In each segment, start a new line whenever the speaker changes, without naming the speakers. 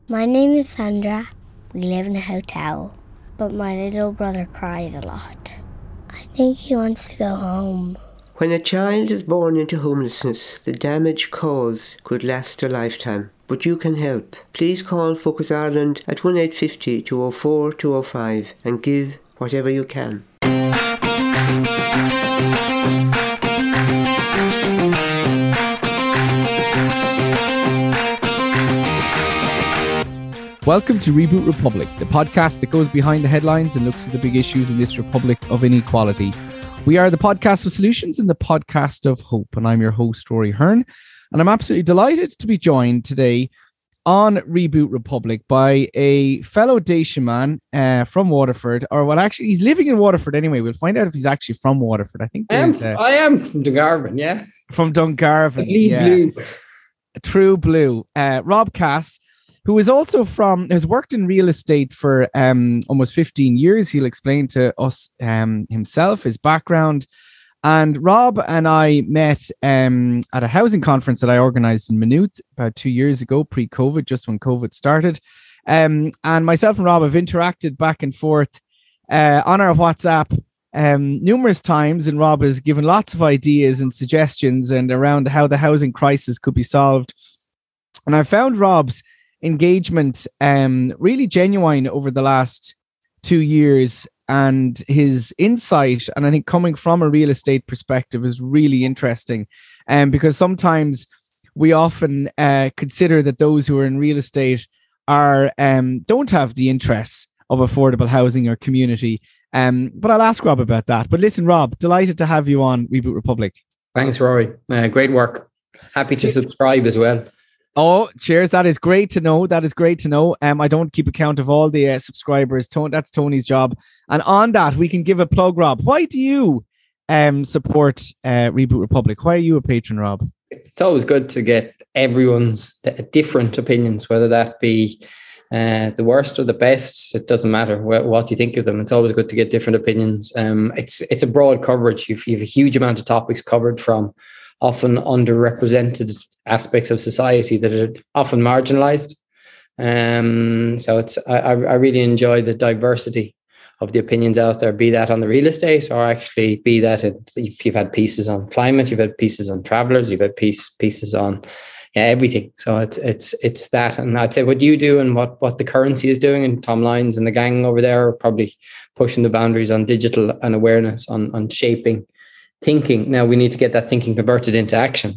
My name is Sandra. We live in a hotel, but my little brother cries a lot. I think he wants to go home.
When a child is born into homelessness, the damage caused could last a lifetime. But you can help. Please call Focus Ireland at 1850 204 205 and give whatever you can.
Welcome to Reboot Republic, the podcast that goes behind the headlines and looks at the big issues in this republic of inequality. We are the podcast of solutions and the podcast of hope, and I'm your host, Rory Hearn, and I'm absolutely delighted to be joined today on Reboot Republic by a fellow Dacia man from Waterford, or well, actually, he's living in Waterford anyway. We'll find out if he's actually from Waterford. I
am from Dungarvan, yeah.
From Dungarvan, yeah.
Blue.
True blue. Rob Cass, who is also has worked in real estate for almost 15 years. He'll explain to us himself, his background. And Rob and I met at a housing conference that I organized in Maynooth about 2 years ago, pre-COVID, just when COVID started. And myself and Rob have interacted back and forth on our WhatsApp numerous times. And Rob has given lots of ideas and suggestions and around how the housing crisis could be solved. And I found Rob's engagement really genuine over the last 2 years, and his insight, and I think coming from a real estate perspective, is really interesting, because sometimes we often consider that those who are in real estate are don't have the interests of affordable housing or community, but I'll ask Rob about that. But listen, Rob, delighted to have you on Reboot Republic.
Thanks, Rory. Great work. Happy to subscribe as well.
Oh, cheers. That is great to know. I don't keep account of all the subscribers. That's Tony's job. And on that, we can give a plug, Rob. Why do you support Reboot Republic? Why are you a patron, Rob?
It's always good to get everyone's different opinions, whether that be the worst or the best. It doesn't matter what you think of them. It's always good to get different opinions. It's a broad coverage. You have a huge amount of topics covered, from often underrepresented aspects of society that are often marginalized. So I really enjoy the diversity of the opinions out there, be that on the real estate, or actually be that if you've had pieces on climate, you've had pieces on travelers, you've had pieces on everything. So it's that. And I'd say what you do and what the currency is doing, and Tom Lyons and the gang over there are probably pushing the boundaries on digital and awareness, on shaping thinking. Now we need to get that thinking converted into action,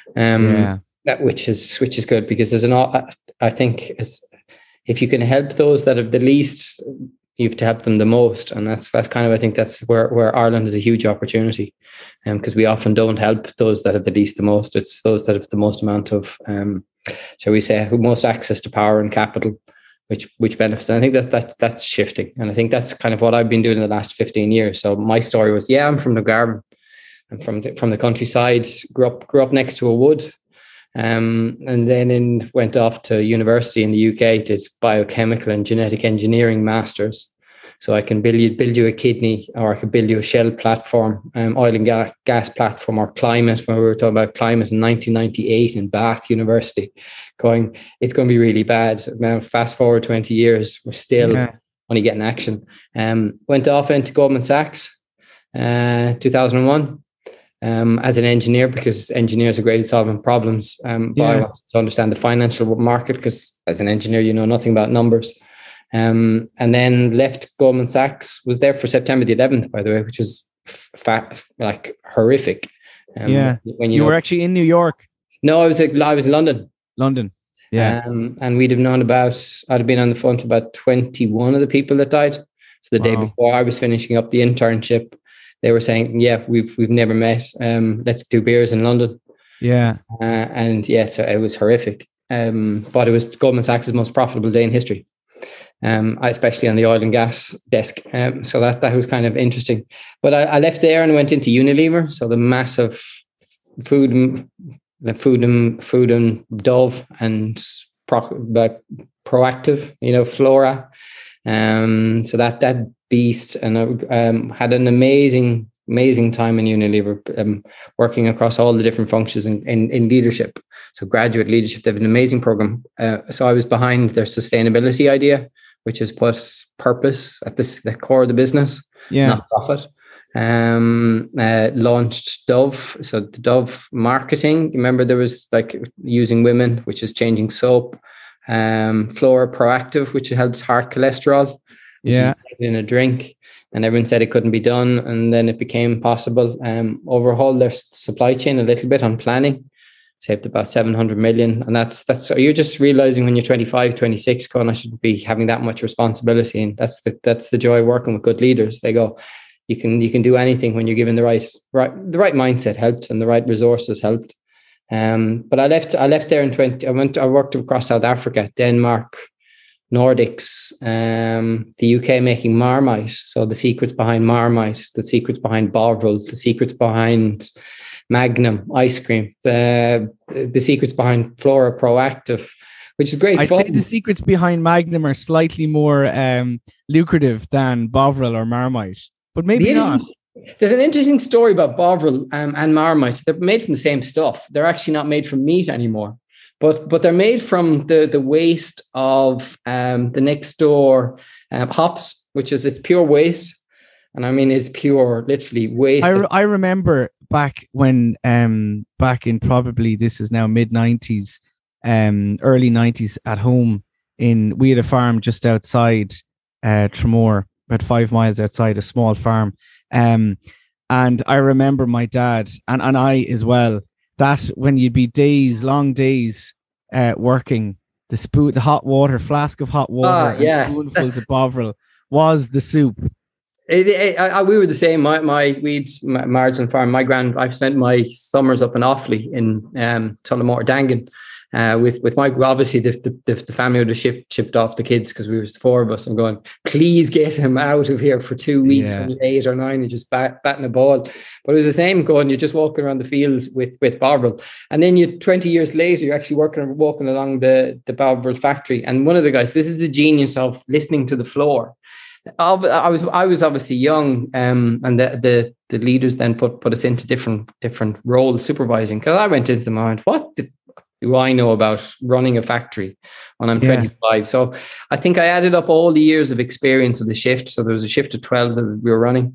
which is good, because I think if you can help those that have the least, you have to help them the most, and that's kind of, I think that's where Ireland is a huge opportunity, because we often don't help those that have the least the most. It's those that have the most amount of shall we say, most access to power and capital, which benefits. And I think that's shifting, and I think that's kind of what I've been doing in the last 15 years. So my story was, I'm from Dungarvan. I'm from the countryside, grew up next to a wood, and then went off to university in the UK, did biochemical and genetic engineering masters. So I can build you a kidney, or I can build you a shell platform, oil and gas platform, or climate. When we were talking about climate in 1998 in Bath University, it's going to be really bad. Now fast forward 20 years, we're still only getting action. Went off into Goldman Sachs, 2001. As an engineer, because engineers are great at solving problems. But I wanted to understand the financial market, because as an engineer, you know nothing about numbers. And then left Goldman Sachs, was there for September the 11th, by the way, which was horrific.
When you were actually in New York.
No, I was in London.
London. Yeah.
And we'd have known I'd have been on the phone to about 21 of the people that died. So the day before I was finishing up the internship, they were saying, we've never met. Let's do beers in London.
Yeah.
So it was horrific. But it was Goldman Sachs' most profitable day in history, especially on the oil and gas desk. So that was kind of interesting. But I left there and went into Unilever. So the massive food and Dove and Proactive, Flora. So that beast, and had an amazing amazing time in Unilever, working across all the different functions in leadership. So graduate leadership, they have an amazing program. So I was behind their sustainability idea, which is put purpose at the core of the business, not profit. Launched Dove. So the Dove marketing, remember there was like using women, which is changing soap. Flora Proactive, which helps heart cholesterol, which is in a drink. And everyone said it couldn't be done. And then it became possible. Overhauled their supply chain a little bit on planning, saved about 700 million. And that's so you're just realizing when you're 25, 26, going, I shouldn't be having that much responsibility. And that's the joy of working with good leaders. They go, you can do anything when you're given the right mindset helped and the right resources helped. But I left there in I worked across South Africa, Denmark, Nordics, the UK making Marmite. So the secrets behind Marmite, the secrets behind Bovril, the secrets behind Magnum ice cream, the secrets behind Flora Proactive, which is great fun.
I'd say the secrets behind Magnum are slightly more lucrative than Bovril or Marmite, but maybe not.
There's an interesting story about Bovril and Marmite. They're made from the same stuff. They're actually not made from meat anymore, but they're made from the waste of the next door hops, which is it's pure waste. And I mean, it's pure, literally waste.
I remember back when, back in probably, this is now mid-90s, early 90s at home we had a farm just outside Tramore, about 5 miles outside, a small farm. And I remember my dad and I as well, that when you'd be long days working, the hot water, flask of hot water and spoonfuls of Bovril was the soup.
We were the same. We'd marginal farm. I've spent my summers up in Offaly in Tullamore, Dangan. With my, obviously the family would have shipped off the kids because we was the four of us. I'm going, please get him out of here for 2 weeks when you're 8 or 9 and just batting a ball. But it was the same going, you're just walking around the fields with Bovril. And then 20 years later, you're actually walking along the Bovril factory. And one of the guys, this is the genius of listening to the floor. I was obviously young, and the leaders then put us into different roles supervising, because I went into the mind, what do I know about running a factory when I'm 25? So I think I added up all the years of experience of the shift. So there was a shift of 12 that we were running.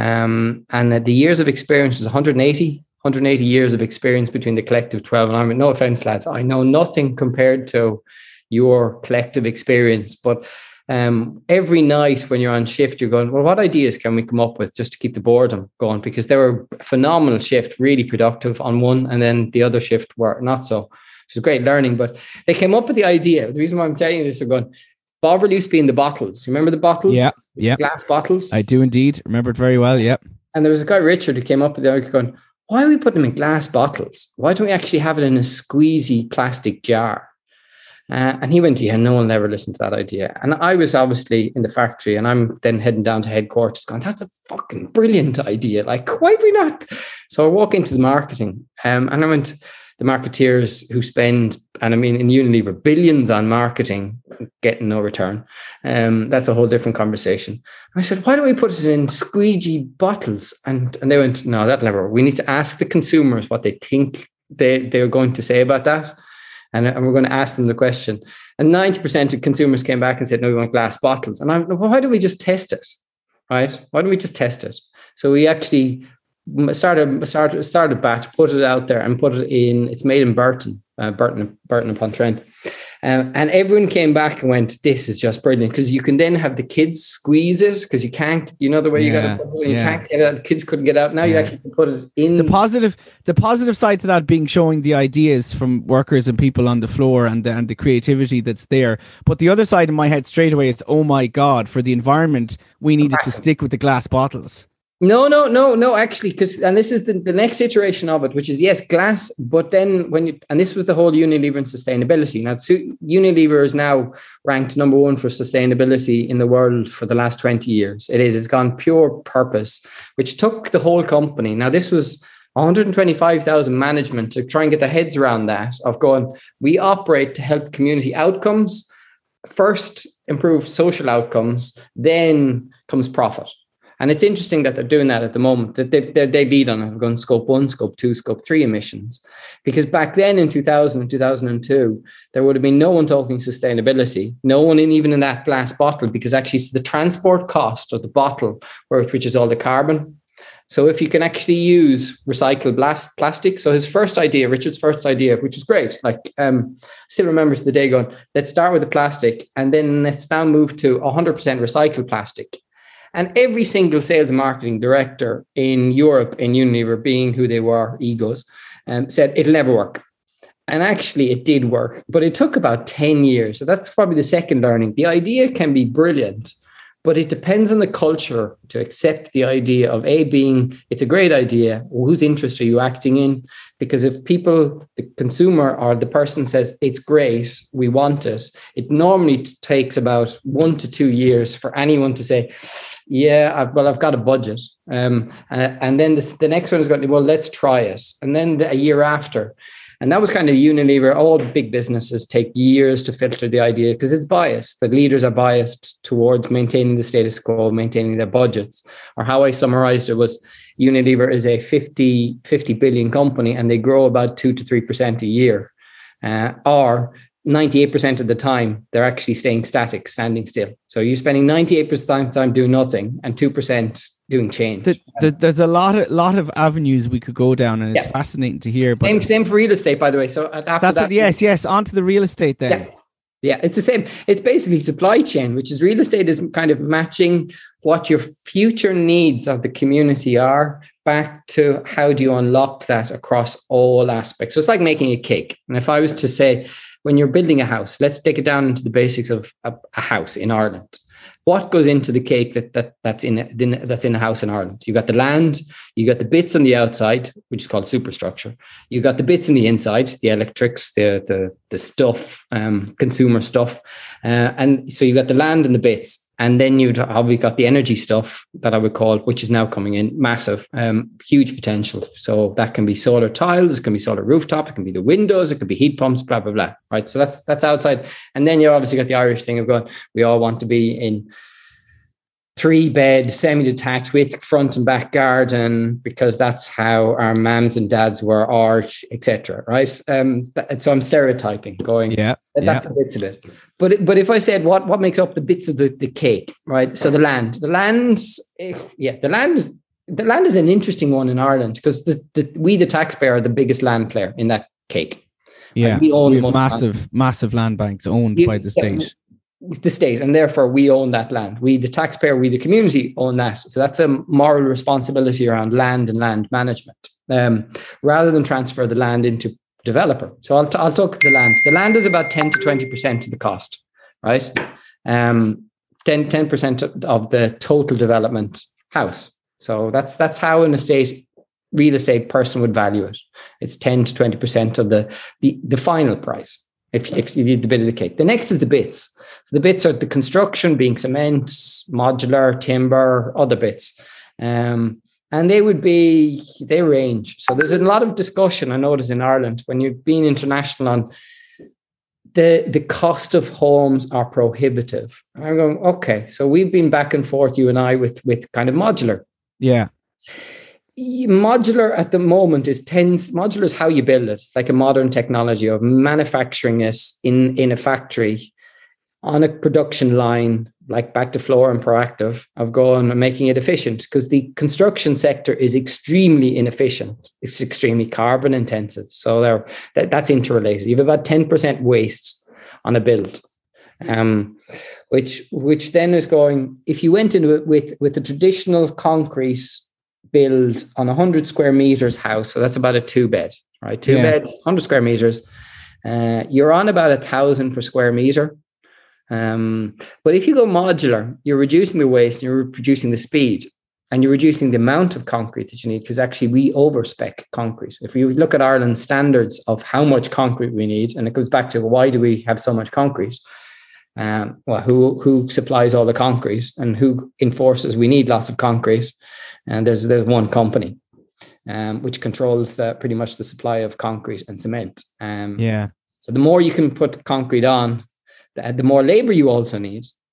And the years of experience was 180 years of experience between the collective 12. And I mean, no offense, lads, I know nothing compared to your collective experience. But every night when you're on shift, you're going, well, what ideas can we come up with just to keep the boredom going? Because they were a phenomenal shift, really productive on one, and then the other shift were not so. It was great learning, but they came up with the idea. The reason why I'm telling you this, they're going, Bovril used to be in the bottles. Remember the bottles?
Yeah.
Glass bottles?
I do indeed. Remember it very well, yep.
And there was a guy, Richard, who came up with the idea going, why are we putting them in glass bottles? Why don't we actually have it in a squeezy plastic jar? And he went, no one will ever listen to that idea. And I was obviously in the factory, and I'm then heading down to headquarters going, that's a fucking brilliant idea. Like, why we not? So I walk into the marketing, and I went, the marketeers who spend, and I mean, in Unilever, billions on marketing, getting no return. That's a whole different conversation. And I said, why don't we put it in squeegee bottles? And they went, no, that'll never work. We need to ask the consumers what they think they're going to say about that. And we're going to ask them the question. And 90% of consumers came back and said, no, we want glass bottles. And I'm, well, why don't we just test it? Right? Why don't we just test it? So we actually started a batch, put it out there, and put it in. It's made in Burton upon Trent. And everyone came back and went, this is just brilliant, because you can then have the kids squeeze it, because you can't, you know, the way you got to put it, you can't get it out, the kids couldn't get out. Now you actually can put it in.
The positive side to that being showing the ideas from workers and people on the floor and the creativity that's there. But the other side in my head straight away, it's, oh my God, for the environment, we needed to stick with the glass bottles.
No, actually, and this is the next iteration of it, which is, yes, glass, but then and this was the whole Unilever and sustainability. Now, Unilever is now ranked number 1 for sustainability in the world for the last 20 years. It's gone pure purpose, which took the whole company. Now, this was 125,000 management to try and get their heads around that, of going, we operate to help community outcomes, first improve social outcomes, then comes profit. And it's interesting that they're doing that at the moment, that they lead on it, have gone scope 1, scope 2, scope 3 emissions. Because back then in 2000 and 2002, there would have been no one talking sustainability, no one even in that glass bottle, because actually it's the transport cost of the bottle, which is all the carbon. So if you can actually use recycled plastic. So his first idea, Richard's first idea, which is great. Like, still remembers the day going, let's start with the plastic and then let's now move to 100% recycled plastic. And every single sales and marketing director in Europe, in Unilever, being who they were, egos, said it'll never work. And actually it did work, but it took about 10 years. So that's probably the second learning. The idea can be brilliant, but it depends on the culture to accept the idea of being, it's a great idea. Whose interest are you acting in? Because if people, the consumer or the person says, it's great, we want it, it normally takes about 1 to 2 years for anyone to say, yeah, I've got a budget. And then the next one is going to, well, let's try it. And then a year after. And that was kind of Unilever. All the big businesses take years to filter the idea because it's biased. The leaders are biased towards maintaining the status quo, maintaining their budgets. Or how I summarized it was Unilever is a 50 billion company and they grow about 2 to 3% a year. Or 98% of the time, they're actually staying static, standing still. So you're spending 98% of the time doing nothing and 2% doing change.
There's a lot of avenues we could go down, and it's fascinating to hear.
Same for real estate, by the way. So after that,
yes, onto the real estate then.
Yeah, it's the same. It's basically supply chain, which is real estate is kind of matching what your future needs of the community are back to how do you unlock that across all aspects. So it's like making a cake. And if I was to say, when you're building a house, let's take it down into the basics of a house in Ireland. What goes into the cake that's in a house in Ireland? You got the land, you got the bits on the outside, which is called superstructure. You got the bits on the inside, the electrics, the stuff, consumer stuff, and so you got the land and the bits. And then you've obviously got the energy stuff that I would call, which is now coming in massive, huge potential. So that can be solar tiles, it can be solar rooftop, it can be the windows, it could be heat pumps, blah, blah, blah. Right. So that's outside. And then you obviously got the Irish thing of going, we all want to be in 3-bed, semi-detached with front and back garden, because that's how our mums and dads were, or etc. Right. So I'm stereotyping, going, that's the bits of it. But if I said what makes up the bits of the cake, right? So the land is an interesting one in Ireland because we the taxpayer are the biggest land player in that cake.
Yeah, we have massive land banks owned by the state.
The state, and therefore we own that land. We, the taxpayer, we, the community, own that. So that's a moral responsibility around land and land management, rather than transfer the land into developer. So I'll talk the land. The land is about 10 to 20% of the cost, right? 10% of the total development house. So that's how an real estate person would value it. It's 10 to 20% of the final price. If you did the bit of the cake. The next is the bits. So the bits are the construction, being cement, modular, timber, other bits. And they range. So there's a lot of discussion, I notice, in Ireland when you've been international on the cost of homes are prohibitive. And I'm going, okay, so we've been back and forth, you and I, with kind of modular.
Yeah.
Modular at the moment modular is how you build it. It's like a modern technology of manufacturing it in a factory on a production line, like Back to Floor and Proactive, of going and making it efficient, because the construction sector is extremely inefficient. It's extremely carbon intensive. So that's interrelated. You have about 10% waste on a build, which then is going, if you went into it with a traditional concrete build on 100 square meters house, so that's about a 2-bed, right? Two beds, 100 square meters. You're on about 1,000 per square meter. But if you go modular, you're reducing the waste, you're reducing the speed, and you're reducing the amount of concrete that you need, because actually we overspec concrete. If you look at Ireland's standards of how much concrete we need, and it goes back to why do we have so much concrete? Well, who supplies all the concrete and who enforces we need lots of concrete? And there's one company which controls pretty much the supply of concrete and cement. So the more you can put concrete on, the more labor you also need.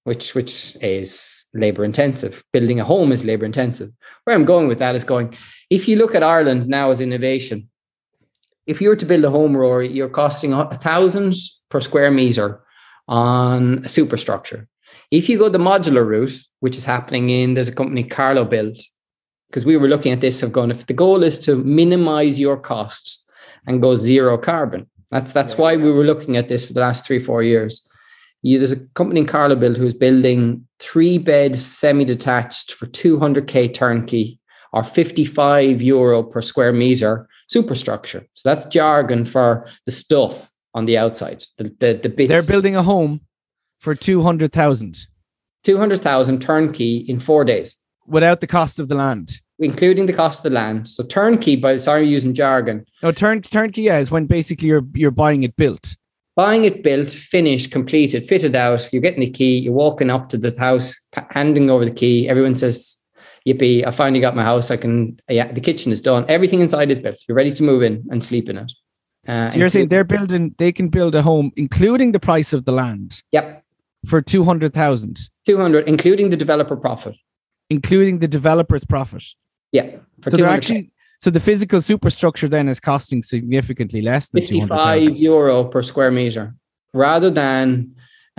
which is labor intensive. Building a home is labor intensive. Where I'm going with that is if you look at Ireland now as innovation, if you were to build a home, Rory, you're costing 1,000 per square meter on a superstructure. If you go the modular route, which is happening there's a company, Carlo Built, because we were looking at this of going, if the goal is to minimize your costs and go zero carbon, that's why we were looking at this for the last 3-4 years. There's a company in Carlo Built who's building 3 beds semi-detached for 200k turnkey or €55 per square meter superstructure. So that's jargon for the stuff on the outside, the bits.
They're building a home for 200,000.
200,000 turnkey in 4 days.
Without the cost of the land.
Including the cost of the land. So turnkey, using jargon.
No, turnkey is when basically you're buying it built.
Buying it built, finished, completed, fitted out. You're getting the key. You're walking up to the house, handing over the key. Everyone says, yippee, I finally got my house. The kitchen is done. Everything inside is built. You're ready to move in and sleep in it.
So you're saying they can build a home, including the price of the land.
Yep.
For 200,000.
200, including the developer profit.
Including the developer's profit.
Yeah.
So the physical superstructure then is costing significantly less than
€55 per square meter, rather than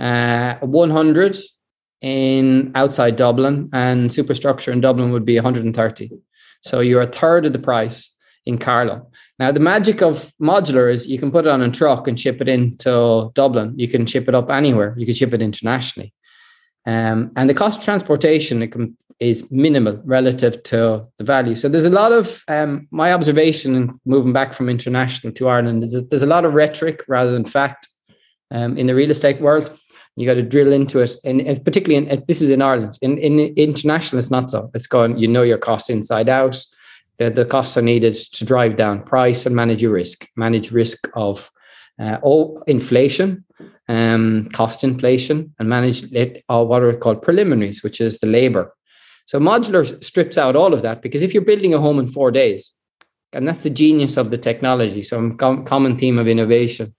100 in outside Dublin, and superstructure in Dublin would be 130. So you're a third of the price in Carlo. Now, the magic of modular is you can put it on a truck and ship it into Dublin. You can ship it up anywhere. You can ship it internationally. And the cost of transportation is minimal relative to the value. So there's a lot of, my observation moving back from international to Ireland is that there's a lot of rhetoric rather than fact in the real estate world. You got to drill into it. And particularly, this is in Ireland. In international, it's not so. It's going, your costs inside out. The costs are needed to drive down price and manage your risk. Manage risk of inflation, cost inflation, and manage what are called preliminaries, which is the labor. So modular strips out all of that, because if you're building a home in 4 days, and that's the genius of the technology, so common theme of innovation,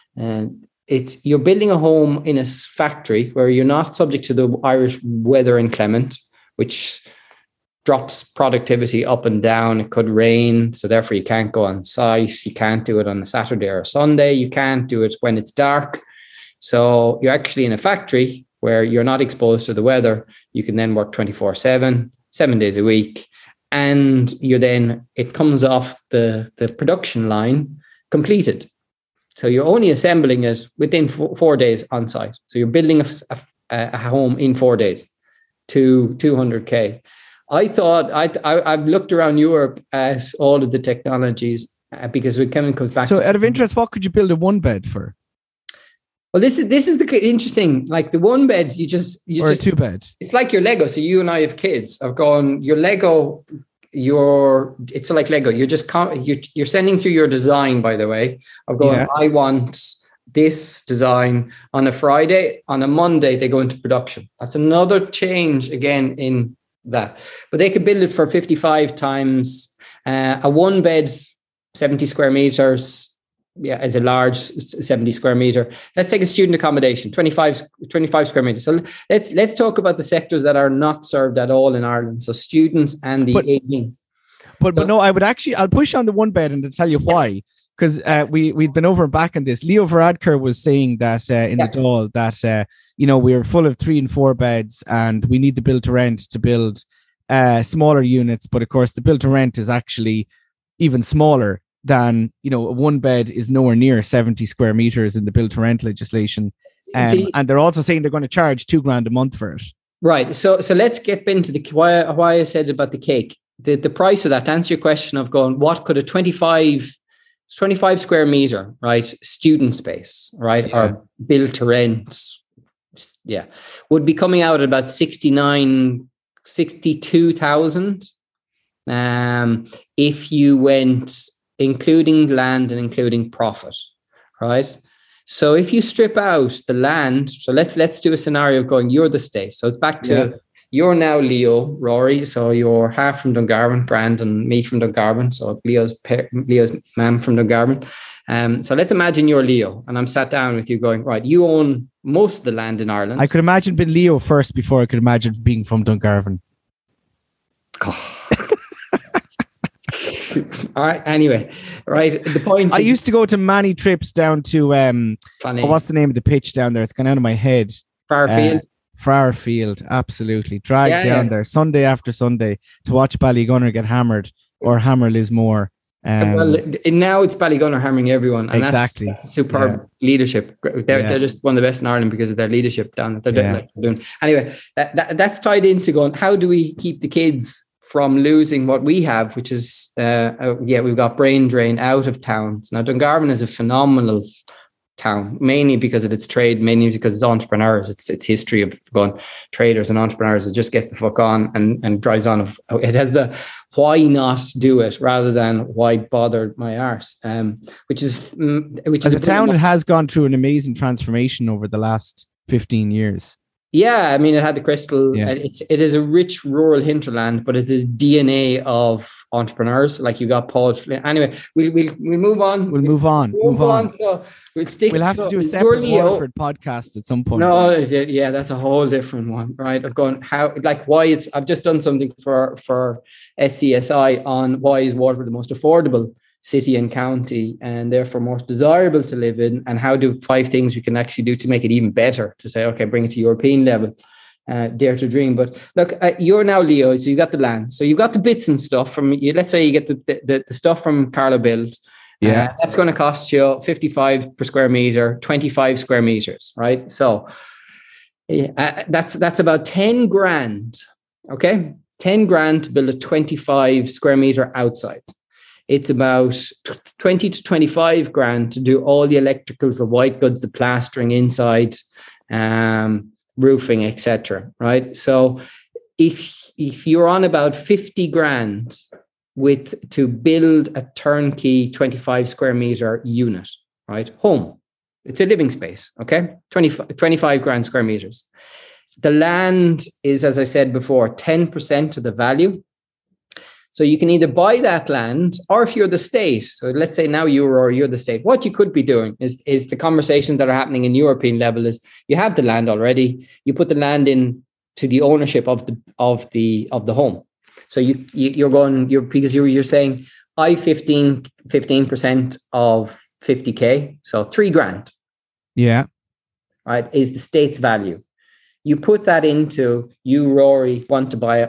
you're building a home in a factory where you're not subject to the Irish weather inclement, which drops productivity up and down. It could rain, so therefore you can't go on site. You can't do it on a Saturday or a Sunday. You can't do it when it's dark. So you're actually in a factory where you're not exposed to the weather. You can then work 24/7, 7 days a week. And it comes off the production line completed. So you're only assembling it within 4 days on site. So you're building a home in 4 days to 200K. I thought I've looked around Europe at all of the technologies because it kind of comes back.
So out of interest, what could you build a 1-bed for?
Well, this is the interesting, like the 1-bed, you just
a 2-bed.
It's like your Lego. So you and I have kids. I've gone your Lego. It's like Lego. You're sending through your design, by the way. I've gone, I want this design on a Friday. On a Monday, they go into production. That's another change again in that. But they could build it for 55 times a 1-bed, 70 square meters. Yeah, it's a large 70 square meter. Let's take a student accommodation, 25 square meters. So let's talk about the sectors that are not served at all in Ireland. So students and the 18.
But no, I'll push on the 1-bed and to tell you why. Because we'd been over and back on this. Leo Varadkar was saying that in the Dáil that we're full of 3 and 4 beds and we need the build to rent to build smaller units. But of course, the build to rent is actually even smaller than, a 1-bed is nowhere near 70 square meters in the build to rent legislation. And they're also saying they're going to charge $2,000 a month for it. Right.
So let's get into why I said about the cake. The price of that, to answer your question of going, what could a 25 square meter, right, student space, right, or build to rent, would be coming out at about 62,000. If you went including land and including profit, right? So if you strip out the land, so let's do a scenario of going, you're the state. So it's back to you're now Leo, Rory. So you're half from Dungarvan, Brand, and me from Dungarvan. So Leo's mum from Dungarvan. So let's imagine you're Leo, and I'm sat down with you going, right, you own most of the land in Ireland.
I could imagine being Leo first before I could imagine being from Dungarvan.
All right. Anyway, right. The point.
I used to go to many trips down to what's the name of the pitch down there? It's gone out of my head. Friarfield, absolutely. Dragged down there Sunday after Sunday to watch Ballygunner get hammered or hammer Lismore.
Well, now it's Ballygunner hammering everyone. And
exactly.
That's superb leadership. They're just one of the best in Ireland because of their leadship down that they're doing. Anyway, that's tied into going, how do we keep the kids from losing what we have, which is, we've got brain drain out of towns. Now, Dungarvan is a phenomenal town, mainly because of its trade, mainly because it's entrepreneurs. It's history of going traders and entrepreneurs. It just gets the fuck on and drives on. It has the why not do it rather than why bother my arse. Which is
as a town, it has gone through an amazing transformation over the last 15 years.
Yeah, I mean, it had the crystal. Yeah. It is a rich rural hinterland, but it's a DNA of entrepreneurs. Like you got Paul Flynn. Anyway, we'll move on.
We'll have to do a separate Waterford podcast at some point.
No, yeah, that's a whole different one, right? Of going why I've just done something for SCSI on why is Waterford the most affordable city and county and therefore most desirable to live in, and how do 5 things we can actually do to make it even better, to say, okay, bring it to European level, dare to dream. But look, you're now Leo, so you got the land, so you've got the bits and stuff from you. Let's say you get the stuff from Carlow Build. That's going to cost you 55 per square meter, 25 square meters, right? So that's about 10 grand. Okay, 10 grand to build a 25 square meter outside. It's about 20 to 25 grand to do all the electricals, the white goods, the plastering inside, roofing, etc. Right. So if you're on about 50 grand to build a turnkey 25 square meter unit, right? Home. It's a living space. Okay. 25 grand square meters. The land is, as I said before, 10% of the value. So you can either buy that land, or if you're the state, so let's say now you're the state, what you could be doing is the conversations that are happening in European level is you have the land already, you put the land in to the ownership of the home. So you're saying I 15% of 50K, so 3 grand.
Yeah.
Right, is the state's value. You put that into, Rory, want to buy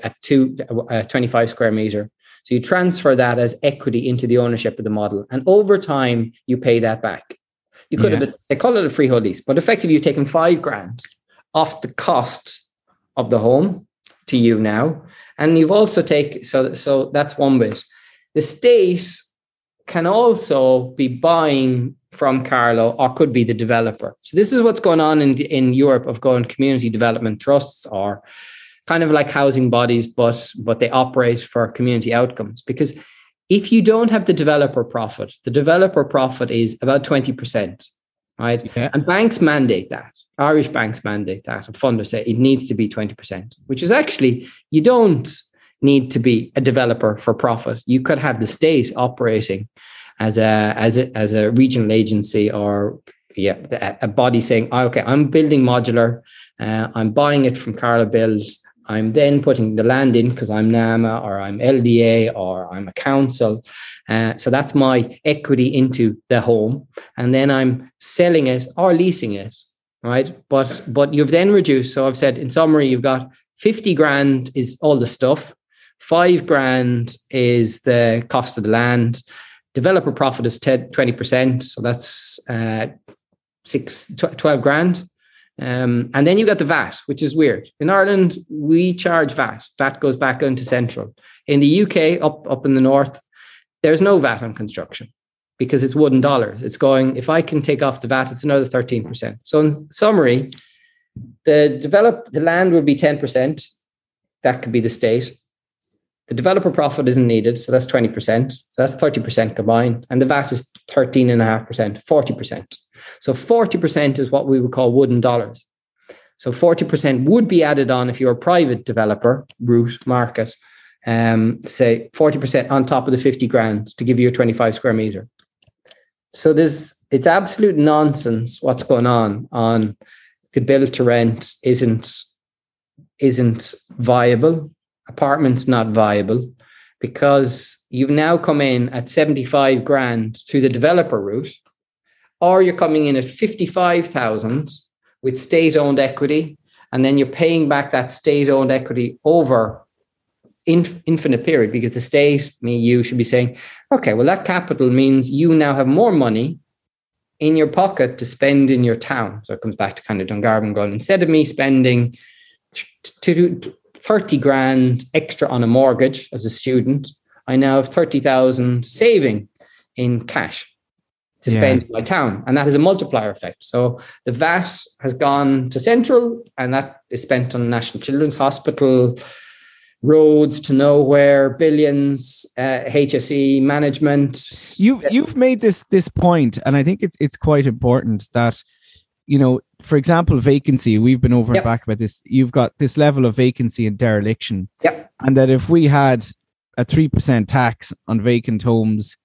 a 25 square meter. So you transfer that as equity into the ownership of the model. And over time, you pay that back. You could have, they call it a freehold lease, but effectively you've taken 5 grand off the cost of the home to you now. And you've also so that's one bit. The state can also be buying from Carlow, or could be the developer. So this is what's going on in Europe of going community development trusts, or kind of like housing bodies, but they operate for community outcomes. Because if you don't have the developer profit is about 20%, right? Yeah. And banks mandate that. Irish banks mandate that. And funders say it needs to be 20%, which is actually, you don't need to be a developer for profit. You could have the state operating as a regional agency, or a body saying, okay, I'm building modular, I'm buying it from Carlow Build, I'm then putting the land in because I'm NAMA or I'm LDA or I'm a council. So that's my equity into the home, and then I'm selling it or leasing it, right? But you've then reduced. So I've said in summary, you've got 50 grand is all the stuff, 5 grand is the cost of the land. Developer profit is 20%, so that's 12 grand. And then you got the VAT, which is weird. In Ireland, we charge VAT. VAT goes back into central. In the UK, up in the north, there's no VAT on construction because it's wooden dollars. It's going, if I can take off the VAT, it's another 13%. So in summary, the land would be 10%. That could be the state. The developer profit isn't needed, so that's 20%. So that's 30% combined. And the VAT is 13.5%, 40%. So 40% is what we would call wooden dollars. So 40% would be added on if you're a private developer, route, market, say 40% on top of the 50 grand to give you a 25 square meter. So there's it's absolute nonsense what's going on the build to rent isn't viable. Apartments not viable, because you've now come in at 75 grand through the developer route, or you're coming in at 55,000 with state-owned equity, and then you're paying back that state-owned equity over infinite period, because the state, you should be saying, okay, well, that capital means you now have more money in your pocket to spend in your town. So it comes back to kind of Dungarvan going, instead of me spending 30 grand extra on a mortgage as a student, I now have 30,000 saving in cash to spend in my town. And that has a multiplier effect. So the VAT has gone to central, and that is spent on National Children's Hospital, roads to nowhere, billions, HSE management.
You've made this point, and I think it's quite important that, for example, vacancy. We've been over and back about this. You've got this level of vacancy and dereliction, and that if we had a 3% tax on vacant homes,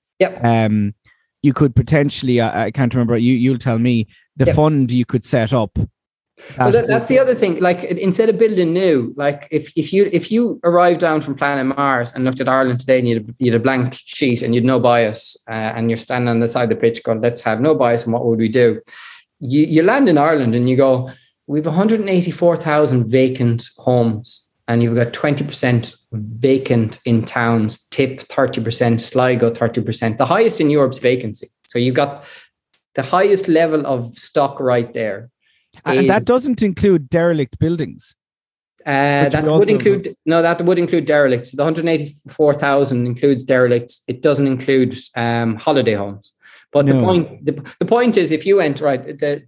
you could potentially, I can't remember. You'll tell me the fund you could set up.
Well, that's the other thing. Like, instead of building new, like if you arrived down from Planet Mars and looked at Ireland today, and you had a blank sheet and you'd no bias, and you're standing on the side of the pitch going, let's have no bias, and what would we do? You land in Ireland and you go, we've 184,000 vacant homes, and you've got 20% vacant in towns, Tip 30%, Sligo 30%, the highest in Europe's vacancy. So you've got the highest level of stock right there.
And that doesn't include derelict buildings.
That would include derelicts. The 184,000 includes derelicts. It doesn't include holiday homes. But the point is, if you went there's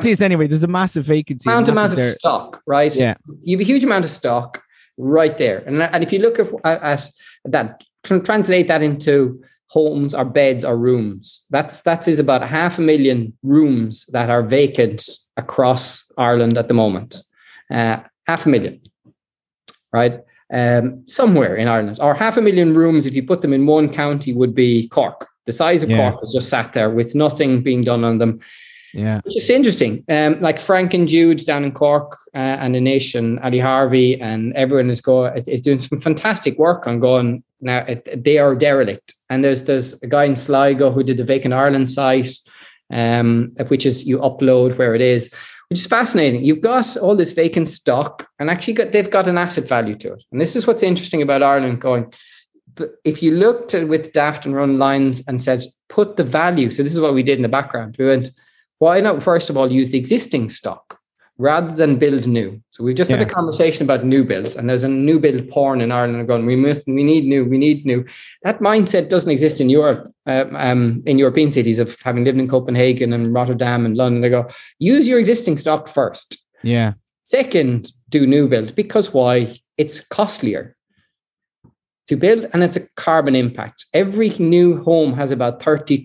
a massive vacancy,
massive
stock, right? Yeah, you have a huge amount of stock right there, and if you look at that, translate that into homes or beds or rooms. That is about 500,000 rooms that are vacant across Ireland at the moment. 500,000, right? Somewhere in Ireland, or 500,000 rooms, if you put them in one county, would be Cork. The size of Cork was just sat there with nothing being done on them. Yeah, which is interesting. Like Frank and Jude down in Cork, and Anish and Ali Harvey, and everyone is doing some fantastic work on going now. They are derelict, and there's a guy in Sligo who did the Vacant Ireland site, which is you upload where it is, which is fascinating. You've got all this vacant stock, and actually they've got an asset value to it. And this is what's interesting about Ireland going. If you looked with Daft and Run Lines and said, put the value. So this is what we did in the background. We went, why not, first of all, use the existing stock rather than build new? So we just had a conversation about new build, and there's a new build porn in Ireland. Are going, we need new. That mindset doesn't exist in Europe, in European cities, of having lived in Copenhagen and Rotterdam and London. They go, use your existing stock first.
Yeah.
Second, do new build, because why? It's costlier to build, and it's a carbon impact. Every new home has about 20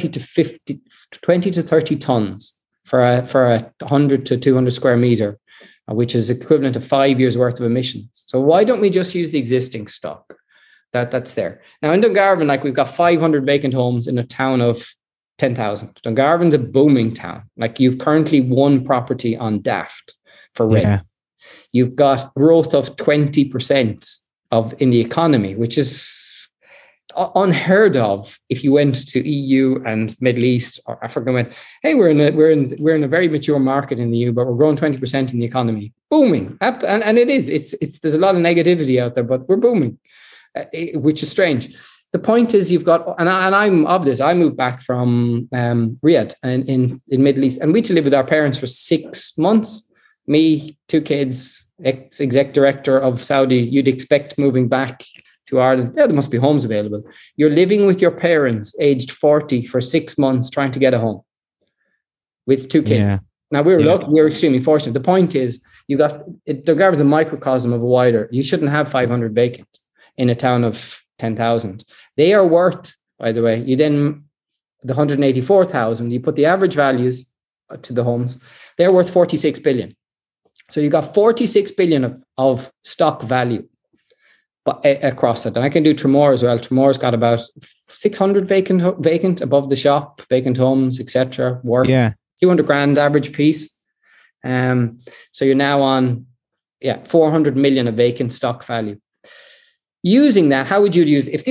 to 30 tons for a 100 to 200 square meter, which is equivalent to 5 years worth of emissions. So why don't we just use the existing stock that's there? Now in Dungarvan, we've got 500 vacant homes in a town of 10,000. Dungarvan's a booming town. You've currently one property on Daft for rent. Yeah. You've got growth of 20% in the economy, which is unheard of. If you went to EU and Middle East or Africa, went, hey, we're in a very mature market in the EU, but we're growing 20% in the economy, booming. And it is. It's there's a lot of negativity out there, but we're booming, which is strange. The point is, you've got, and I'm of this. I moved back from Riyadh in Middle East, and we had to live with our parents for 6 months. Me, 2 kids, ex-exec director of Saudi. You'd expect moving back to Ireland, there must be homes available. You're living with your parents, aged 40, for 6 months, trying to get a home with 2 kids. Yeah. Now we were extremely fortunate. The point is, Dungarvan's a microcosm of a wider. You shouldn't have 500 vacant in a town of 10,000. They are worth, by the way, the 184,000. You put the average values to the homes, they're worth 46 billion. So you got 46 billion of stock value across it. And I can do Tramore as well. Tramore's got about 600 vacant above the shop, vacant homes, etc. Worth 200 grand average piece. So you're now on 400 million of vacant stock value. Using that, how would you use if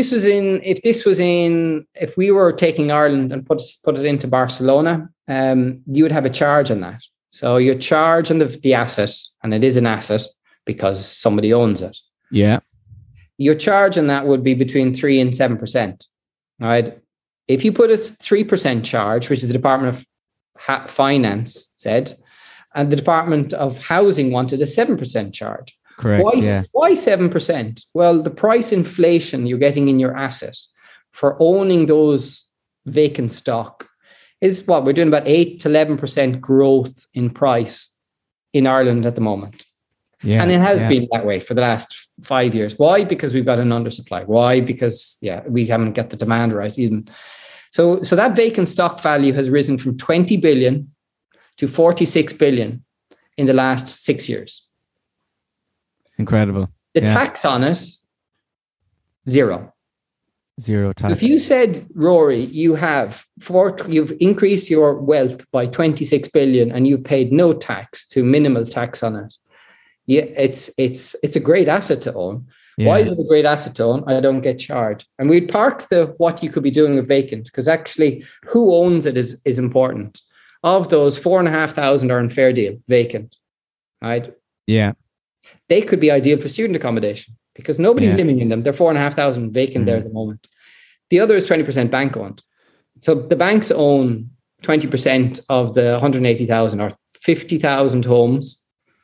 we were taking Ireland and put it into Barcelona, you would have a charge on that. So your charge on the asset, and it is an asset because somebody owns it.
Yeah.
Your charge on that would be between 3% and 7%. Right. If you put a 3% charge, which is the Department of Finance said, and the Department of Housing wanted a 7% charge.
Correct.
Why 7%? Well, the price inflation you're getting in your asset for owning those vacant stock is what we're doing, about 8 to 11% growth in price in Ireland at the moment. Yeah, and it has been that way for the last 5 years. Why? Because we've got an undersupply. Why? Because we haven't got the demand right even. So that vacant stock value has risen from 20 billion to 46 billion in the last 6 years.
Incredible.
The tax on it, zero.
Zero tax.
If you said, Rory, you've increased your wealth by 26 billion and you've paid no tax to minimal tax on it, it's a great asset to own. Yeah. Why is it a great asset to own? I don't get charged. And we'd park what you could be doing with vacant, because actually who owns it is important. Of those, 4,500 are in Fair Deal, vacant, right?
Yeah.
They could be ideal for student accommodation because nobody's living in them. They're 4,500 vacant there at the moment. The other is 20% bank owned. So the banks own 20% of the 180,000 or 50,000 homes.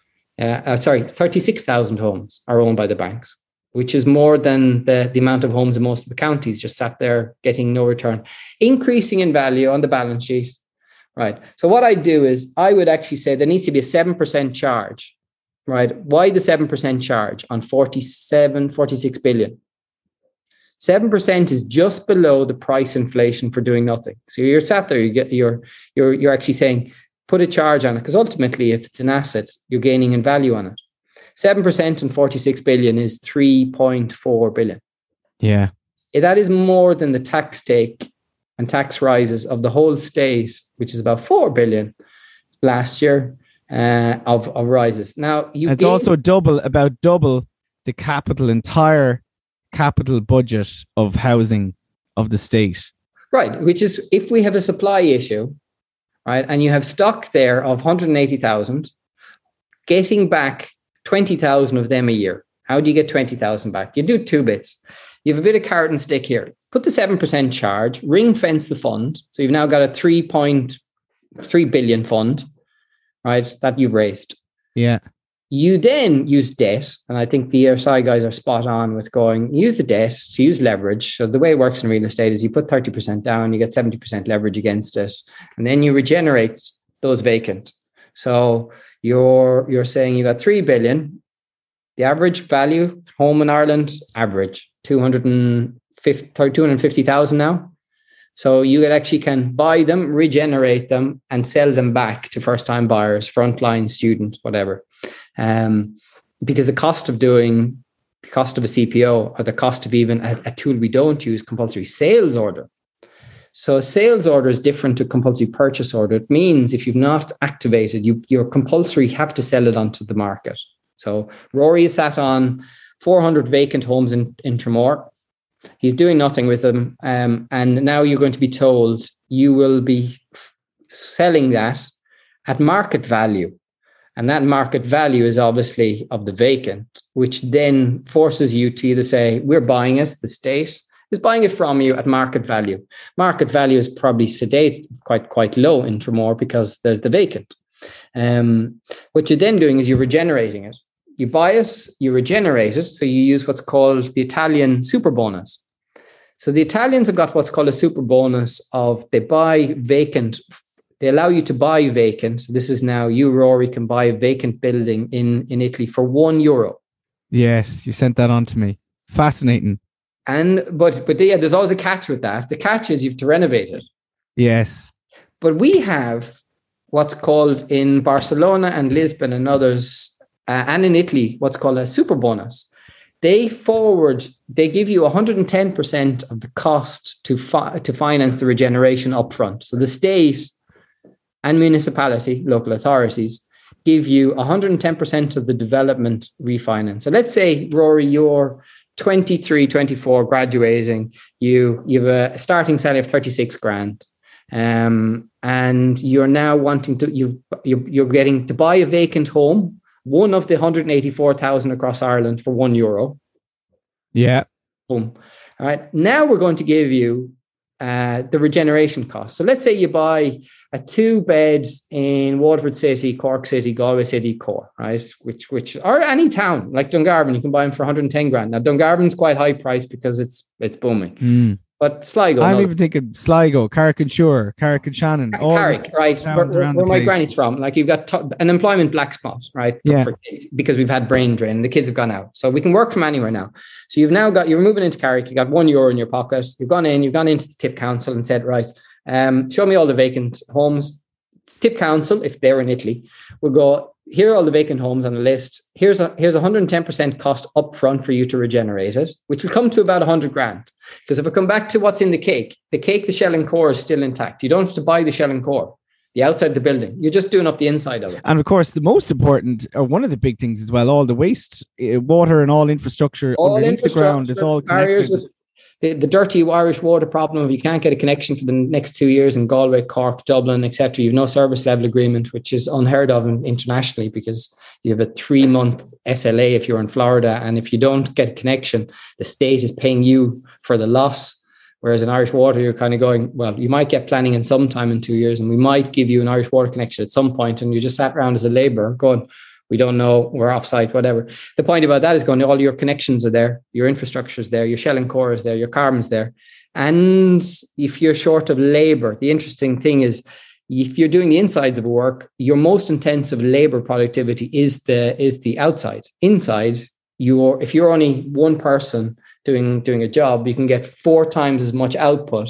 36,000 homes are owned by the banks, which is more than the amount of homes in most of the counties just sat there getting no return, increasing in value on the balance sheet. Right. So what I do is I would actually say there needs to be a 7% charge. Right. Why the 7% charge on 46 billion? 7% is just below the price inflation for doing nothing. So you're sat there, you're actually saying, put a charge on it, because ultimately, if it's an asset, you're gaining in value on it. 7% on 46 billion is 3.4 billion.
Yeah.
That is more than the tax take and tax rises of the whole state, which is about 4 billion last year. Of rises. Now
it's also about double the entire capital budget of housing of the state.
Right, which is if we have a supply issue, right, and you have stock there of 180,000, getting back 20,000 of them a year. How do you get 20,000 back? You do two bits. You have a bit of carrot and stick here. Put the 7% charge, ring fence the fund. So you've now got a 3.3 billion fund. Right, that you've raised.
Yeah.
You then use debt, and I think the ERSI guys are spot on with use the debt to use leverage. So the way it works in real estate is you put 30% down, you get 70% leverage against it, and then you regenerate those vacant. So you're saying you got 3 billion. The average value home in Ireland, average 250,000 now. So you actually can buy them, regenerate them, and sell them back to first-time buyers, frontline students, whatever. Because the cost of a CPO or the cost of even a tool we don't use, compulsory sales order. So a sales order is different to compulsory purchase order. It means if you've not activated, you're compulsory have to sell it onto the market. So Rory is sat on 400 vacant homes in Tramore. He's doing nothing with them. And now you're going to be told you will be selling that at market value. And that market value is obviously of the vacant, which then forces you to either say, we're buying it, the state is buying it from you at market value. Market value is probably quite low in Tramore because there's the vacant. What you're then doing is you're regenerating it. You buy it, you regenerate it. So you use what's called the Italian super bonus. So the Italians have got what's called a super bonus of they buy vacant. They allow you to buy vacant. So this is now you, Rory, can buy a vacant building in Italy for €1.
Yes, you sent that on to me. Fascinating.
But there's always a catch with that. The catch is you have to renovate it.
Yes.
But we have what's called in Barcelona and Lisbon and others, and in Italy, what's called a super bonus. They give you 110% of the cost to finance the regeneration upfront. So the state and municipality, local authorities, give you 110% of the development refinance. So let's say, Rory, you're 23, 24, graduating, you have a starting salary of 36 grand. And you're now wanting to, you're getting to buy a vacant home, one of the 184,000 across Ireland for €1.
Yeah.
Boom. All right. Now we're going to give you the regeneration cost. So let's say you buy a 2-bed in Waterford City, Cork City, Galway City core, right? Which or any town like Dungarvan, you can buy them for 110 grand. Now Dungarvan's quite high price because it's booming. But Sligo,
I'm even thinking Sligo, Carrick-on-Suir, Carrick-on-Shannon,
Carrick, right? Where my granny's from, like you've got an employment black spot, right? For kids, because we've had brain drain, the kids have gone out, so we can work from anywhere now. So you're moving into Carrick, you got €1 in your pocket, you've gone into the Tip Council and said, right, show me all the vacant homes. Tip Council, if they're in Italy, will go, here are all the vacant homes on the list. Here's 110% cost upfront for you to regenerate it, which will come to about 100 grand. Because if I come back to what's in the cake, the shell and core is still intact. You don't have to buy the shell and core, the outside of the building. You're just doing up the inside of it.
And of course, the most important, or one of the big things as well, all the waste, water and all infrastructure underneath the ground is all connected.
The dirty Irish water problem, if you can't get a connection for the next 2 years in Galway, Cork, Dublin, etc., you have no service level agreement, which is unheard of internationally because you have a 3-month SLA if you're in Florida. And if you don't get a connection, the state is paying you for the loss. Whereas in Irish water, you're kind of going, well, you might get planning in sometime in 2 years and we might give you an Irish water connection at some point. And you just sat around as a labourer going, we don't know, we're offsite, whatever. The point about that is going, all your connections are there, your infrastructure is there, your shell and core is there, your carbon's there. And if you're short of labour, the interesting thing is, if you're doing the insides of a work, your most intensive labour productivity is the outside. Inside, if you're only one person doing a job, you can get 4 times as much output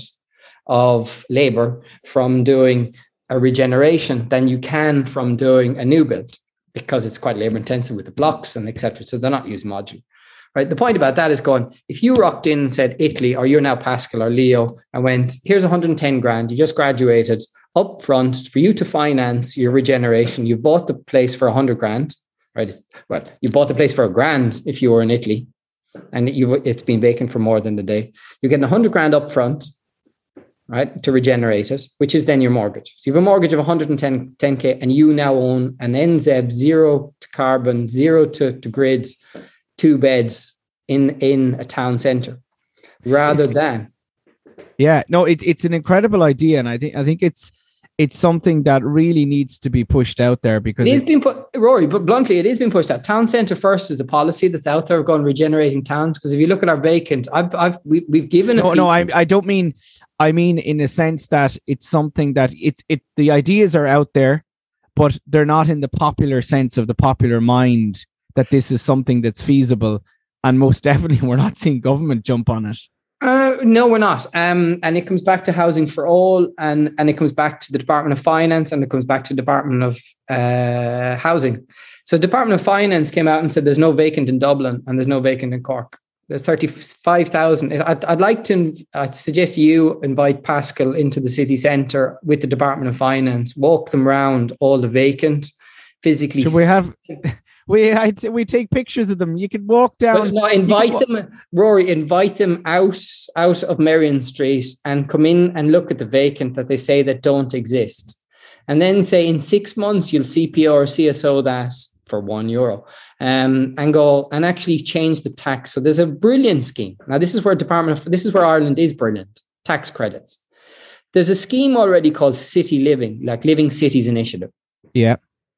of labour from doing a regeneration than you can from doing a new build, because it's quite labor intensive with the blocks and etc. So they're not used modular, right? The point about that is going, if you rocked in and said Italy, or you're now Pascal or Leo, and went, here's 110 grand, you just graduated, up front for you to finance your regeneration. You bought the place for 100 grand, right? Well, you bought the place for £1,000 if you were in Italy, and it's been vacant for more than a day. You're getting 100 grand up front, right, to regenerate it, which is then your mortgage. So you have a mortgage of 110k, and you now own an NZ 0 to carbon, 0 to grids, 2 beds in a town centre, rather than.
Yeah, no, it's an incredible idea, and I think it's something that really needs to be pushed out there, because
it is being put, Rory, but bluntly, it is being pushed out. Town centre first is the policy that's out there going regenerating towns. Because if you look at our vacant, we've given. I
don't mean. I mean, in a sense that it's something that the ideas are out there, but they're not in the popular sense of the popular mind that this is something that's feasible. And most definitely, we're not seeing government jump on it.
No, we're not. And it comes back to Housing for All, and it comes back to the Department of Finance, and it comes back to the Department of Housing. So Department of Finance came out and said there's no vacant in Dublin and there's no vacant in Cork. There's 35,000. I'd suggest you invite Pascal into the city centre with the Department of Finance, walk them around all the vacant, physically.
Should we have... We take pictures of them. You can walk down.
No, invite them, Rory. Invite them out of Merrion Street and come in and look at the vacant that they say that don't exist, and then say in 6 months you'll CPO or CSO that for €1, and go and actually change the tax. So there's a brilliant scheme. Now this is where Ireland is brilliant. Tax credits. There's a scheme already called City Living, like Living Cities Initiative.
Yeah.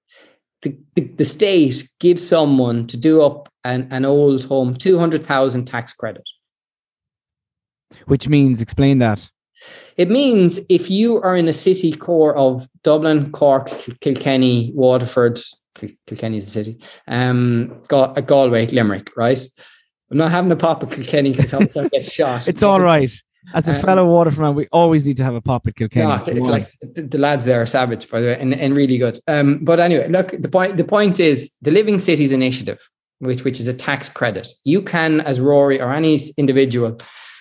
The state gives someone to do up an old home 200,000 tax credit.
Which means, explain that.
It means if you are in a city core of Dublin, Cork, Kilkenny, Waterford, Kilkenny is a city, Galway, Limerick, right? I'm not having a pop at Kilkenny because someone gets shot.
It's all right. As a fellow Waterford, we always need to have a pop at Kilkenny.
Yeah, it's like the lads there are savage, by the way, and really good. But anyway, look, the point is the Living Cities Initiative which is a tax credit. You can, as Rory or any individual,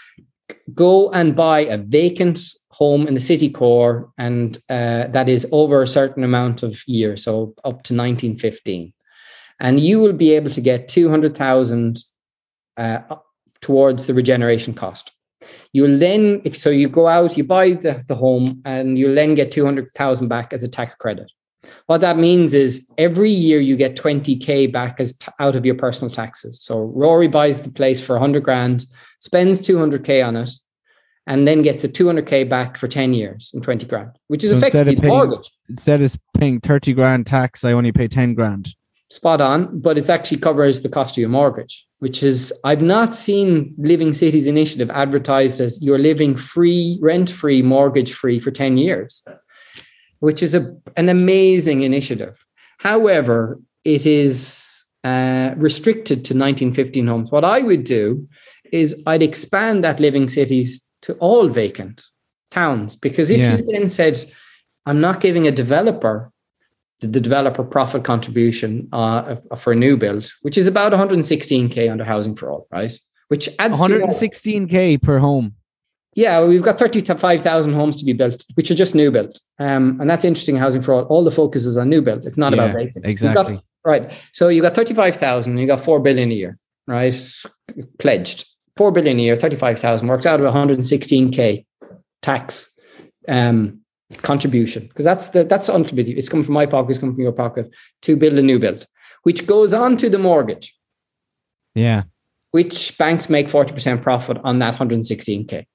go and buy a vacant home in the city core, and that is over a certain amount of years, so up to 1915. And you will be able to get 200,000 towards the regeneration cost. You'll then, so you go out, you buy the home, and you'll then get 200,000 back as a tax credit. What that means is every year you get 20K back out of your personal taxes. So Rory buys the place for 100 grand, spends 200K on it, and then gets the 200K back for 10 years and 20 grand, which is effectively the mortgage.
Instead of paying 30 grand tax, I only pay 10 grand.
Spot on, but it actually covers the cost of your mortgage, which is, I've not seen Living Cities Initiative advertised as you're living free, rent-free, mortgage-free for 10 years, which is an amazing initiative. However, it is restricted to 1915 homes. What I would do is I'd expand that Living Cities to all vacant towns, because if you then said, I'm not giving a developer the developer profit contribution for a new build, which is about 116K under Housing for All, right? Which adds
116K per home.
Yeah, we've got 35,000 homes to be built, which are just new build. And that's interesting, Housing for All. All the focus is on new build. It's not about vacant.
Exactly.
Right. So you got 35,000, you got 4 billion a year, right? Pledged. 4 billion a year, 35,000 works out of 116K tax contribution, because that's ultimately, it's coming from my pocket, it's coming from your pocket to build a new build, which goes on to the mortgage.
Yeah.
Which banks make 40% profit on that 116K.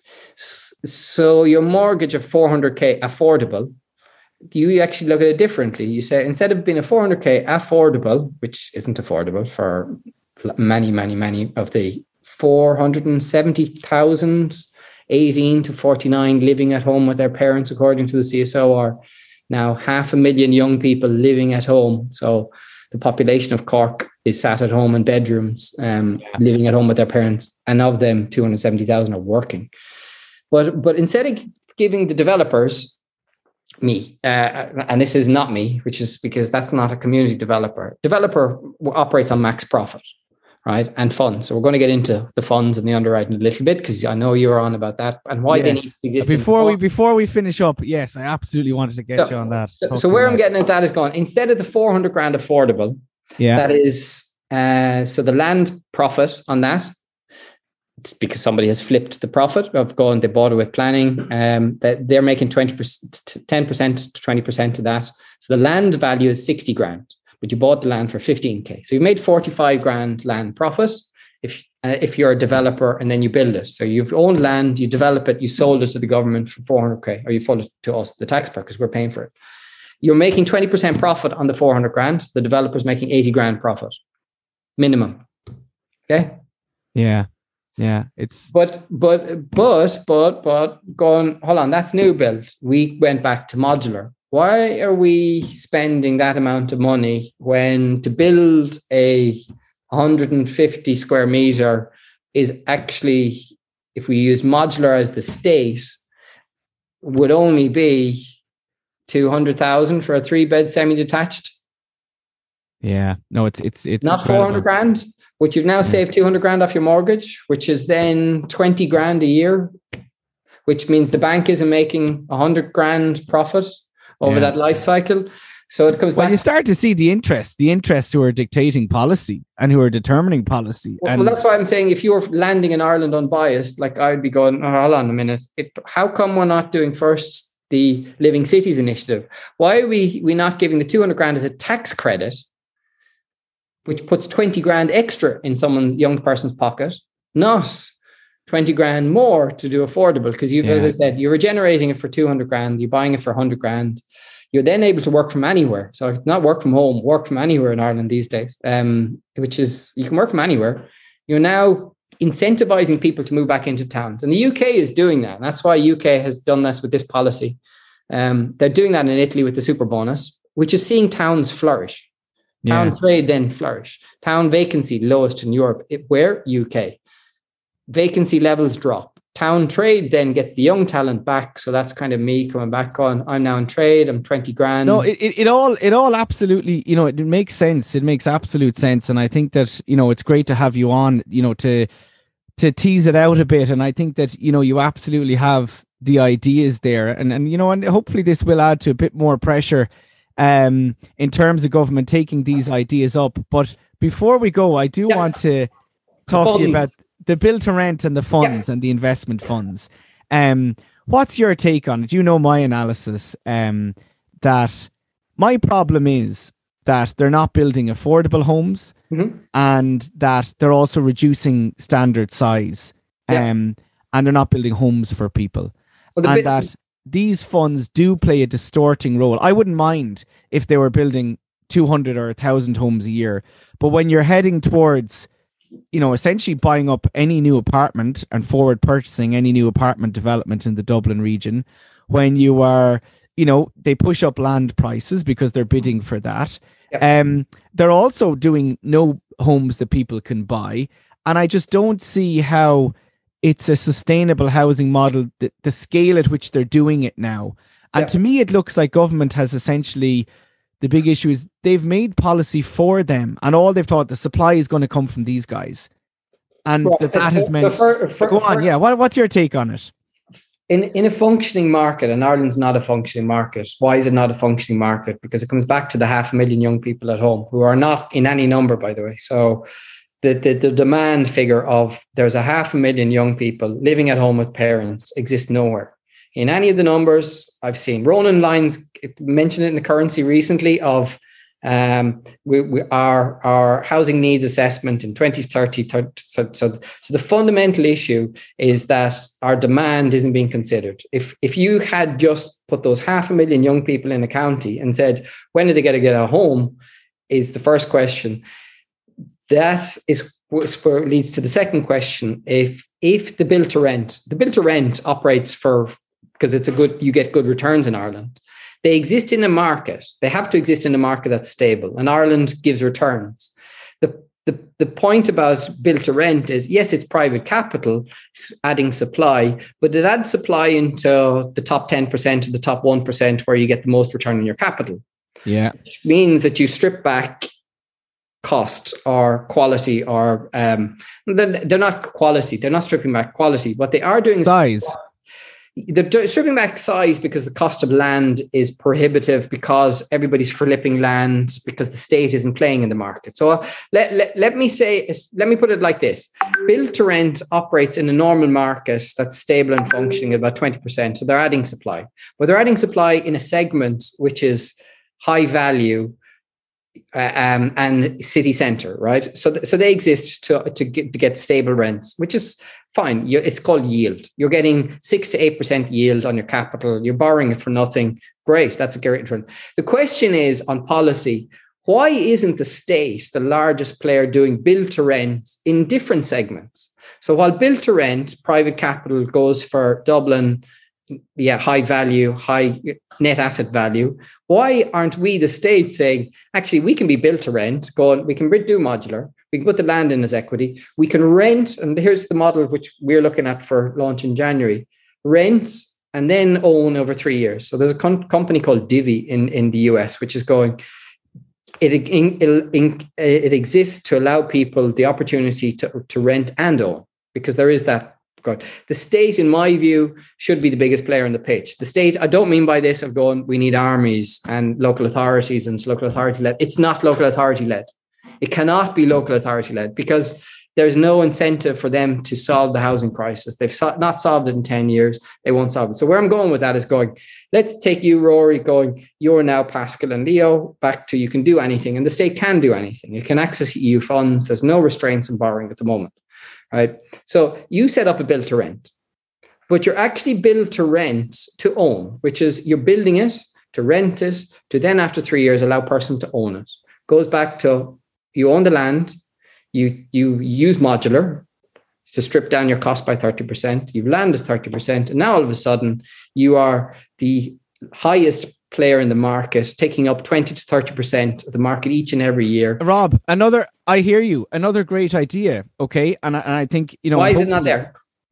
So your mortgage of 400K affordable, you actually look at it differently. You say, instead of being a 400K affordable, which isn't affordable for many of the 470,000 18 to 49 living at home with their parents, according to the CSO, are now 500,000 young people living at home. So the population of Cork is sat at home in bedrooms, living at home with their parents, and of them, 270,000 are working. But instead of giving the developers, and this is not me, which is because that's not a community developer. Developer operates on max profit, right? And funds. So we're going to get into the funds and the underwriting a little bit, because I know you're on about that and why they need to exist.
Before we finish up, yes, I absolutely wanted to get you on that.
So where I'm getting at that is going, instead of the 400 grand affordable, that is, so the land profit on that, it's because somebody has flipped the profit of going, they bought it with planning, that they're making 10% to 20% of that. So the land value is 60 grand. But you bought the land for 15K. So you've made 45 grand land profit if you're a developer, and then you build it. So you've owned land, you develop it, you sold it to the government for 400K, or you sold it to us, the taxpayer, because we're paying for it. You're making 20% profit on the 400 grand. The developer's making 80 grand profit minimum. Okay.
Yeah. Yeah. It's
but going, hold on, that's new build. We went back to modular. Why are we spending that amount of money when to build a 150 square meter is actually, if we use modular as the state, would only be 200,000 for a 3-bed semi-detached?
Yeah, no, it's
not 400 grand, which you've now saved 200 grand off your mortgage, which is then 20 grand a year, which means the bank isn't making 100 grand profit over that life cycle. So it comes back.
You start to see the interests who are dictating policy and who are determining policy.
Well, that's why I'm saying, if you're landing in Ireland unbiased, like I'd be going, hold on a minute. How come we're not doing first the Living Cities Initiative? Why are we not giving the 200 grand as a tax credit, which puts 20 grand extra in someone's young person's pocket, not 20 grand more to do affordable? Because as I said, you're regenerating it for 200 grand, you're buying it for 100 grand. You're then able to work from anywhere. So not work from home, work from anywhere in Ireland these days, which is, you can work from anywhere. You're now incentivizing people to move back into towns. And the UK is doing that. And that's why UK has done this with this policy. They're doing that in Italy with the super bonus, which is seeing towns flourish. Town trade then flourish. Town vacancy lowest in Europe. Where? UK. Vacancy levels drop. Town Trade then gets the young talent back. So that's kind of me coming back on. I'm now in trade. I'm 20 grand.
No, it all absolutely, it makes sense. It makes absolute sense. And I think that, it's great to have you on, to tease it out a bit. And I think that, you absolutely have the ideas there. And hopefully this will add to a bit more pressure in terms of government taking these ideas up. But before we go, I do want to talk to you about the build to rent and the funds and the investment funds. What's your take on it? You know my analysis, that my problem is that they're not building affordable homes, and that they're also reducing standard size, and they're not building homes for people. And that these funds do play a distorting role. I wouldn't mind if they were building 200 or 1,000 homes a year, but when you're heading towards essentially buying up any new apartment and forward purchasing any new apartment development in the Dublin region, when you are, they push up land prices because they're bidding for that. They're also doing no homes that people can buy. And I just don't see how it's a sustainable housing model, the scale at which they're doing it now. And to me, it looks like government has essentially, the big issue is they've made policy for them, and all they've thought the supply is going to come from these guys. And that has meant... Go on, what's your take on it?
In a functioning market, and Ireland's not a functioning market. Why is it not a functioning market? Because it comes back to the 500,000 young people at home, who are not in any number, by the way. So the demand figure of there's 500,000 young people living at home with parents exists nowhere. In any of the numbers I've seen, Ronan Lyons mentioned it in the Currency recently of our housing needs assessment in 2030. So the fundamental issue is that our demand isn't being considered. If you had just put those 500,000 young people in a county and said, when are they going to get a home, is the first question. That is where it leads to the second question. If the build to rent operates because you get good returns in Ireland. They exist in a market. They have to exist in a market that's stable, and Ireland gives returns. The point about build to rent is, yes, it's private capital adding supply, but it adds supply into the top 10% to the top 1% where you get the most return on your capital.
Yeah,
which means that you strip back cost or quality, or they're not quality. They're not stripping back quality. What they are doing is
size.
They're stripping back size because the cost of land is prohibitive, because everybody's flipping land, because the state isn't playing in the market. So let me put it like this. Build to rent operates in a normal market that's stable and functioning at about 20%. So they're adding supply, but they're adding supply in a segment which is high value and city centre, right? So they exist to get stable rents, which is fine. It's called yield. You're getting 6 to 8% yield on your capital. You're borrowing it for nothing. Great, that's a great return. The question is on policy. Why isn't the state the largest player doing build to rent in different segments? So while build to rent, private capital goes for Dublin, high value, high net asset value. Why aren't we, the state, saying, actually, we can be built to rent, we can do modular, we can put the land in as equity, we can rent, and here's the model which we're looking at for launch in January, rent and then own over 3 years. So there's a company called Divvy in the US, which is going, it exists to allow people the opportunity to rent and own, because there is that. God. The state, in my view, should be the biggest player in the pitch. The state, I don't mean by this of going, we need armies and local authorities and it's local authority led. It's not local authority led. It cannot be local authority led, because there's no incentive for them to solve the housing crisis. They've not solved it in 10 years. They won't solve it. So where I'm going with that is going, let's take you, Rory, going, you're now Pascal and Leo, back to you can do anything. And the state can do anything. You can access EU funds. There's no restraints on borrowing at the moment. Right. So you set up a build to rent, but you're actually build to rent to own, which is you're building it to rent it to then after 3 years allow person to own it. Goes back to you own the land, you use modular to strip down your cost by 30%. You've land as 30%, and now all of a sudden you are the highest player in the market, taking up 20 to 30% of the market each and every year.
Rob, I hear you. Another great idea. Okay. And I think,
why is it not there?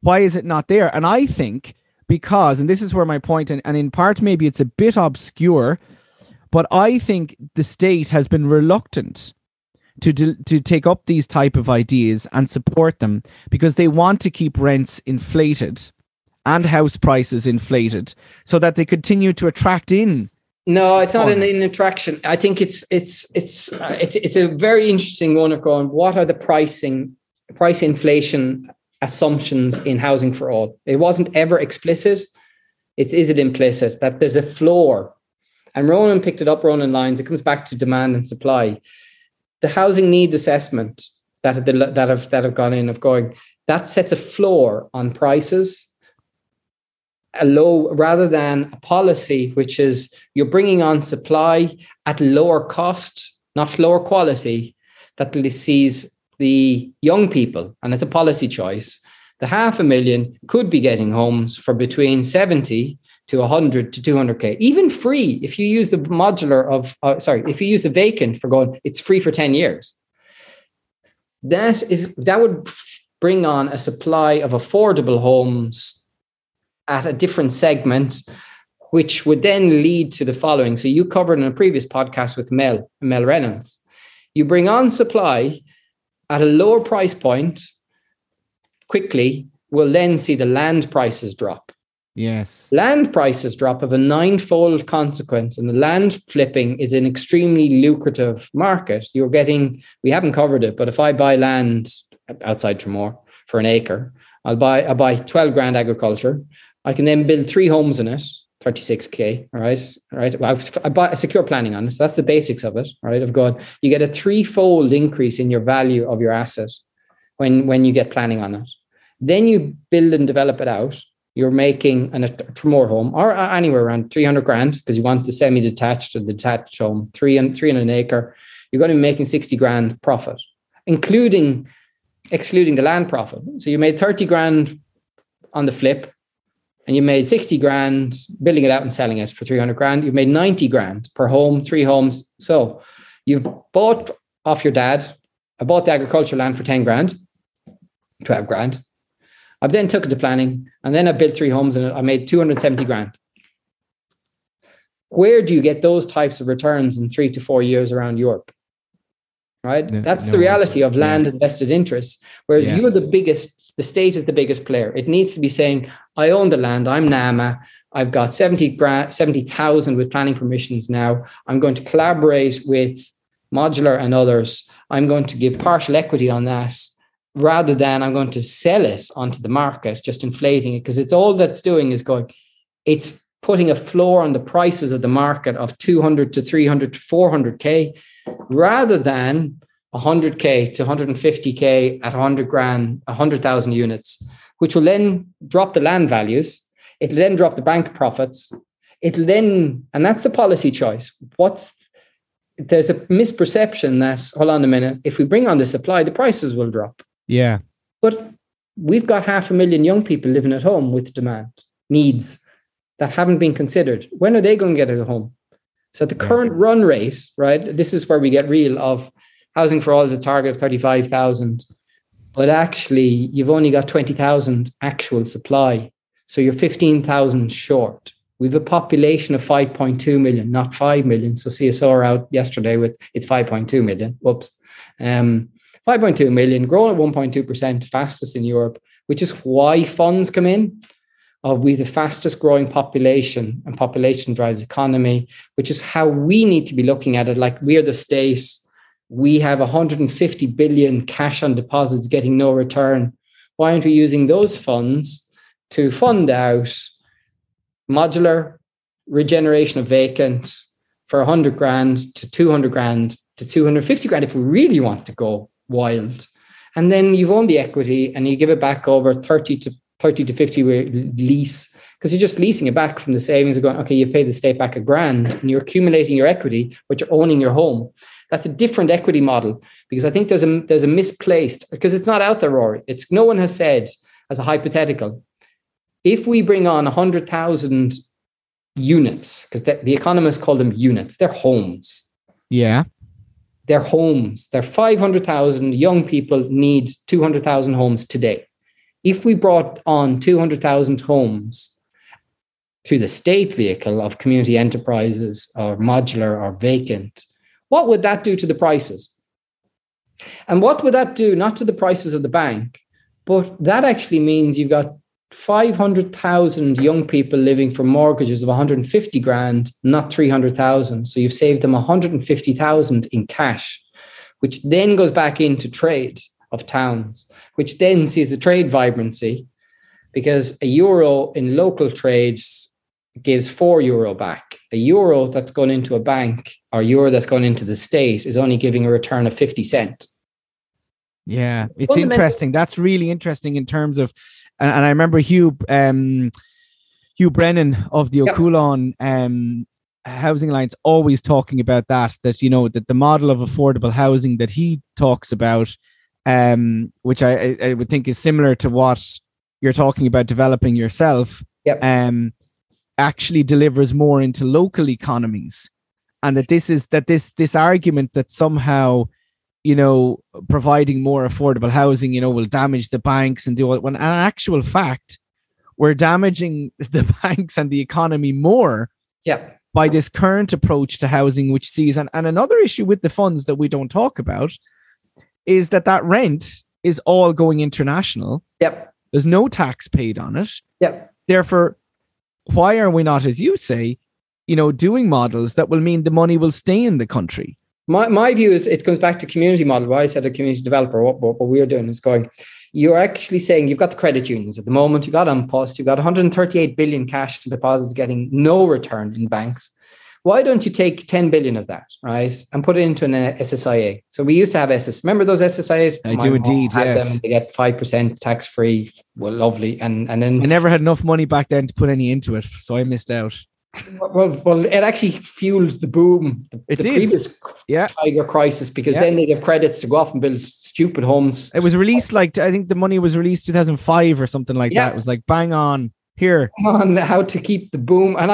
Why is it not there? And I think because, and this is where my point, and in part maybe it's a bit obscure, but I think the state has been reluctant to take up these type of ideas and support them because they want to keep rents inflated and house prices inflated so that they continue to attract in.
No, it's not an attraction. I think it's a very interesting one of going, what are the price inflation assumptions in Housing for All? It wasn't ever explicit. Is it implicit that there's a floor? And Ronan picked it up, Ronan Lyons. It comes back to demand and supply. The housing needs assessment that have gone in of going, that sets a floor on prices, a low, rather than a policy which is you're bringing on supply at lower cost, not lower quality, that sees the young people, and it's a policy choice. The 500,000 could be getting homes for between 70 to 100 to 200K, even free. If you use the if you use the vacant for going, it's free for 10 years. That would bring on a supply of affordable homes at a different segment, which would then lead to the following. So you covered in a previous podcast with Mel Reynolds. You bring on supply at a lower price point quickly, will then see the land prices drop.
Yes.
Land prices drop of a 9-fold consequence, and the land flipping is an extremely lucrative market. We haven't covered it, but if I buy land outside Tramore for an acre, I'll buy 12 grand agriculture. I can then build 3 homes in it, 36K, all right? Well, I buy a secure planning on it. So that's the basics of it, right? Of God, you get a 3-fold increase in your value of your asset when you get planning on it. Then you build and develop it out. You're making a Tramore home or anywhere around 300 grand because you want the semi-detached or the detached home, 3 and an acre. You're going to be making 60 grand profit, excluding the land profit. So you made 30 grand on the flip, and you made 60 grand building it out and selling it for 300 grand. You've made 90 grand per home, 3 homes. So you've bought off your dad. I bought the agricultural land for 10 grand, 12 grand. I've then took it to planning, and then I built 3 homes in it. I made 270 grand. Where do you get those types of returns in 3 to 4 years around Europe? Right? That's the reality of land invested interests. Whereas you're the biggest, the state is the biggest player. It needs to be saying, I own the land, I'm NAMA, I've got 70,000 with planning permissions now. I'm going to collaborate with Modular and others. I'm going to give partial equity on that, rather than I'm going to sell it onto the market, just inflating it, because it's all that's doing is it's putting a floor on the prices of the market of 200 to 300 to 400K, rather than 100K to 150K at 100 grand, 100,000 units, which will then drop the land values. It'll then drop the bank profits. And that's the policy choice. There's a misperception that, hold on a minute, if we bring on the supply, the prices will drop.
Yeah.
But we've got 500,000 young people living at home with demand, needs that haven't been considered. When are they going to get a home? So the current run rate, right? This is where we get real of Housing for All is a target of 35,000, but actually you've only got 20,000 actual supply. So you're 15,000 short. We've a population of 5.2 million, not 5 million. So CSR out yesterday with it's 5.2 million. Whoops. 5.2 million, growing at 1.2%, fastest in Europe, which is why funds come in. We the fastest growing population, and population drives economy, which is how we need to be looking at it. Like, we are the state, we have 150 billion cash on deposits getting no return. Why aren't we using those funds to fund out modular regeneration of vacant for 100 grand to 200 grand to 250 grand if we really want to go wild? And then you've owned the equity and you give it back over 30 to 50 lease, because you're just leasing it back from the savings and going, okay, you pay the state back £1,000 and you're accumulating your equity, but you're owning your home. That's a different equity model, because I think there's a misplaced, because it's not out there, Rory. No one has said as a hypothetical, if we bring on 100,000 units, because the economists call them units, they're homes.
Yeah.
They're homes. They're 500,000 young people need 200,000 homes today. if we brought on 200,000 homes through the state vehicle of community enterprises or modular or vacant, what would that do to the prices? And what would that do, not to the prices of the bank, but that actually means you've got 500,000 young people living for mortgages of 150 grand, not 300,000. So you've saved them 150,000 in cash, which then goes back into trade of towns, which then sees the trade vibrancy, because a euro in local trades gives €4 back. A euro that's gone into a bank or euro that's gone into the state is only giving a return of 50 cents.
Yeah, it's interesting. That's really interesting in terms of, and I remember Hugh Brennan of the O'Coulon Housing Alliance always talking about that that the model of affordable housing that he talks about, which I would think is similar to what you're talking about developing yourself, actually delivers more into local economies, and that this argument that somehow providing more affordable housing, will damage the banks and do it, when in actual fact, we're damaging the banks and the economy more by this current approach to housing, which sees, and another issue with the funds that we don't talk about is that rent is all going international. There's no tax paid on it. Therefore, why are we not, as you say, doing models that will mean the money will stay in the country?
My view is it comes back to community model. Why I said a community developer, what we're doing is you're actually saying you've got the credit unions at the moment, you've got An Post, you've got 138 billion cash deposits getting no return in banks. Why don't you take 10 billion of that, right, and put it into an SSIA? So we used to have remember those SSIAs?
I do indeed, yes.
They get 5% tax-free. Well, lovely. And then
I never had enough money back then to put any into it, so I missed out.
Well, it actually fueled the boom, the previous Tiger crisis, because then they give credits to go off and build stupid homes. It
was released I think the money was released 2005 or something like that. It was like bang on here
on how to keep the boom. And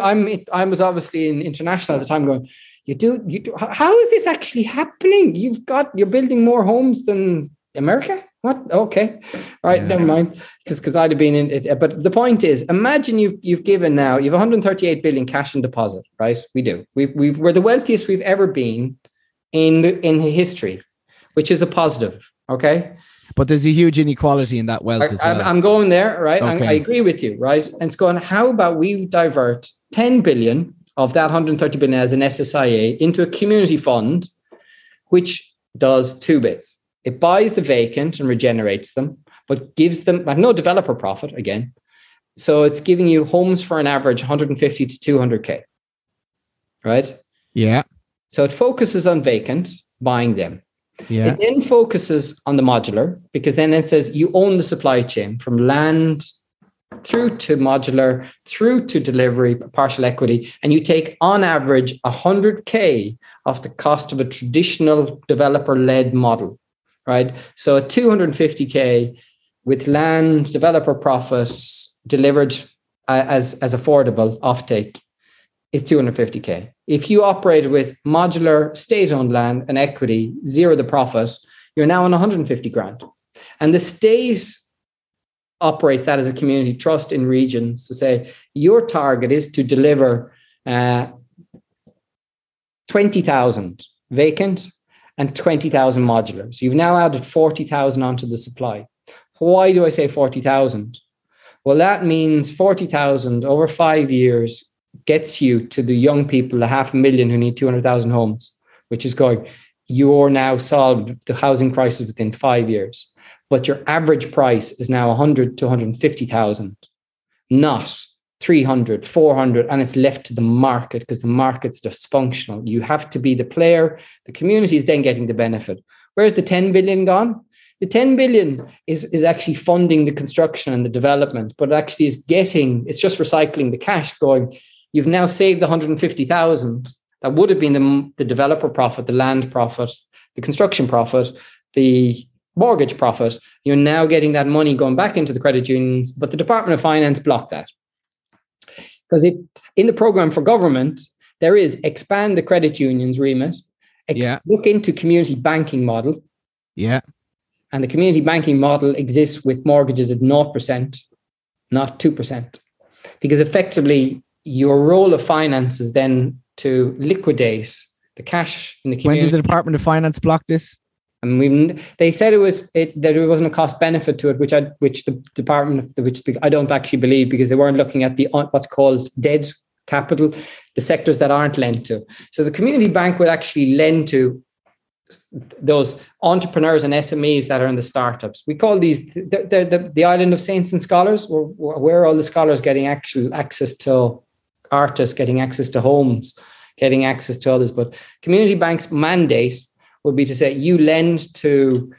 I was obviously in international at the time going, you do. How is this actually happening? You're building more homes than America. What? Okay. All right. Never mind. Because I'd have been in it. But the point is, imagine you've given now, you have 138 billion cash in deposit, right? We do. We're the wealthiest we've ever been in history, which is a positive. Okay.
But there's a huge inequality in that wealth as well.
I'm going there, right?
Okay.
I agree with you, right? And it's going, how about we divert 10 billion of that 130 billion as an SSIA into a community fund, which does two bits. It buys the vacant and regenerates them, but gives them no developer profit again. So it's giving you homes for an average 150 to 200K, right?
Yeah.
So it focuses on vacant, buying them.
Yeah.
It then focuses on the modular, because then it says you own the supply chain from land through to modular, through to delivery, partial equity, and you take on average 100K off the cost of a traditional developer-led model. Right. So 250K with land, developer profits delivered as affordable offtake is 250K. If you operated with modular state-owned land and equity, zero the profit, you're now on 150 grand. And the state operates that as a community trust in regions to say your target is to deliver 20,000 vacant and 20,000 modular. So you've now added 40,000 onto the supply. Why do I say 40,000? Well, that means 40,000 over 5 years gets you to the young people, the 500,000 who need 200,000 homes, which is going, you're now solved the housing crisis within 5 years. But your average price is now 100 to 150,000, not 300, 400, and it's left to the market because the market's dysfunctional. You have to be the player. The community is then getting the benefit. Where's the 10 billion gone? The 10 billion is actually funding the construction and the development, but it actually it's just recycling the cash going, you've now saved the 150,000. That would have been the developer profit, the land profit, the construction profit, the mortgage profit. You're now getting that money going back into the credit unions, but the Department of Finance blocked that. Because in the program for government, there is expand the credit unions remit, look into community banking model.
Yeah.
And the community banking model exists with mortgages at 0%, not 2%. Because effectively, your role of finance is then to liquidate the cash in the community.
When did the Department of Finance block this?
And they said that there wasn't a cost benefit to it, which I don't actually believe, because they weren't looking at the what's called dead capital, the sectors that aren't lent to. So the community bank would actually lend to those entrepreneurs and SMEs that are in the startups. We call these the island of saints and scholars, where all the scholars getting actual access to artists, getting access to homes, getting access to others. But community banks' mandate would be to say you lend to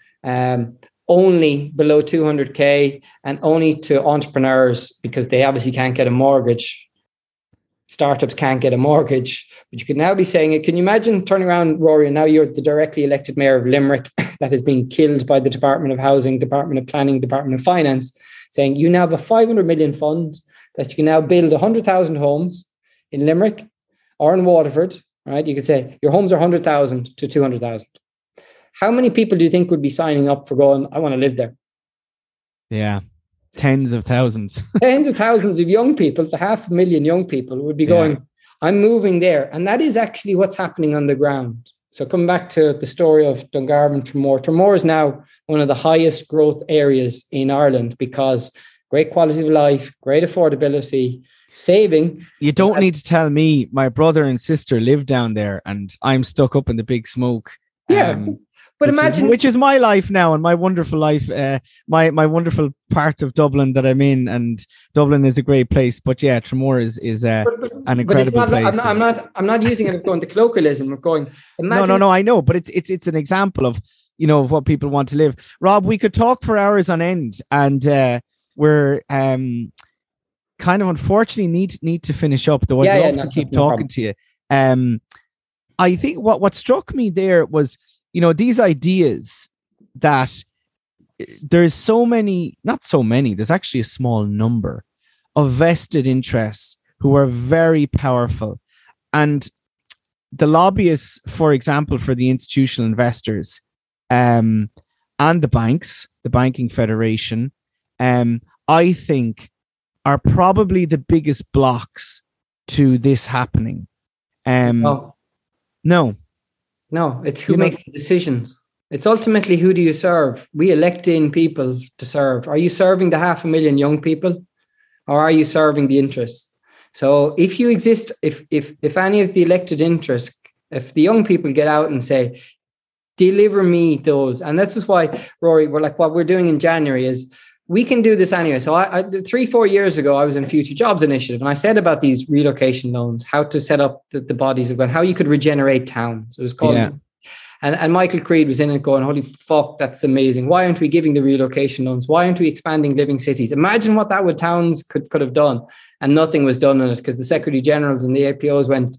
only below 200K and only to entrepreneurs, because they obviously can't get a mortgage. Startups can't get a mortgage. But you could now be saying it. Can you imagine turning around, Rory, and now you're the directly elected mayor of Limerick that is being killed by the Department of Housing, Department of Planning, Department of Finance, saying you now have a 500 million fund that you can now build 100,000 homes in Limerick or in Waterford, right? You could say your homes are 100,000 to 200,000. How many people do you think would be signing up for going, I want to live there?
Yeah. Tens of thousands.
Tens of thousands of young people, the 500,000 young people would be going, I'm moving there. And that is actually what's happening on the ground. So coming back to the story of Dungarvan, Tramore. Tramore is now one of the highest growth areas in Ireland because great quality of life, great affordability, saving.
You don't need to tell me. My brother and sister live down there and I'm stuck up in the big smoke.
Yeah. But
which is my life now and my wonderful life, my wonderful part of Dublin that I'm in, and Dublin is a great place. But yeah, Tramore is an incredible place.
I'm not using it of going to colloquialism of going.
Imagine, no, I know, but it's an example of of what people want to live. Rob, we could talk for hours on end, and we're kind of unfortunately need to finish up. Though I'd love to keep talking to you. I think what struck me there was, these ideas that there's there's actually a small number of vested interests who are very powerful. And the lobbyists, for example, for the institutional investors and the banks, the Banking Federation, I think are probably the biggest blocks to this happening.
No, it's who makes the decisions. It's ultimately who do you serve? We elect in people to serve. Are you serving the 500,000 young people, or are you serving the interests? So if you exist, if any of the elected interests, if the young people get out and say, deliver me those, and this is why, Rory, we're like, what we're doing in January is we can do this anyway. So I 3-4 years ago, I was in a Future Jobs initiative, and I said about these relocation loans, how to set up the bodies of how you could regenerate towns. It was called, and Michael Creed was in it going, holy fuck, that's amazing. Why aren't we giving the relocation loans? Why aren't we expanding living cities? Imagine what that would towns could have done, and nothing was done on it because the Secretary Generals and the APOs went,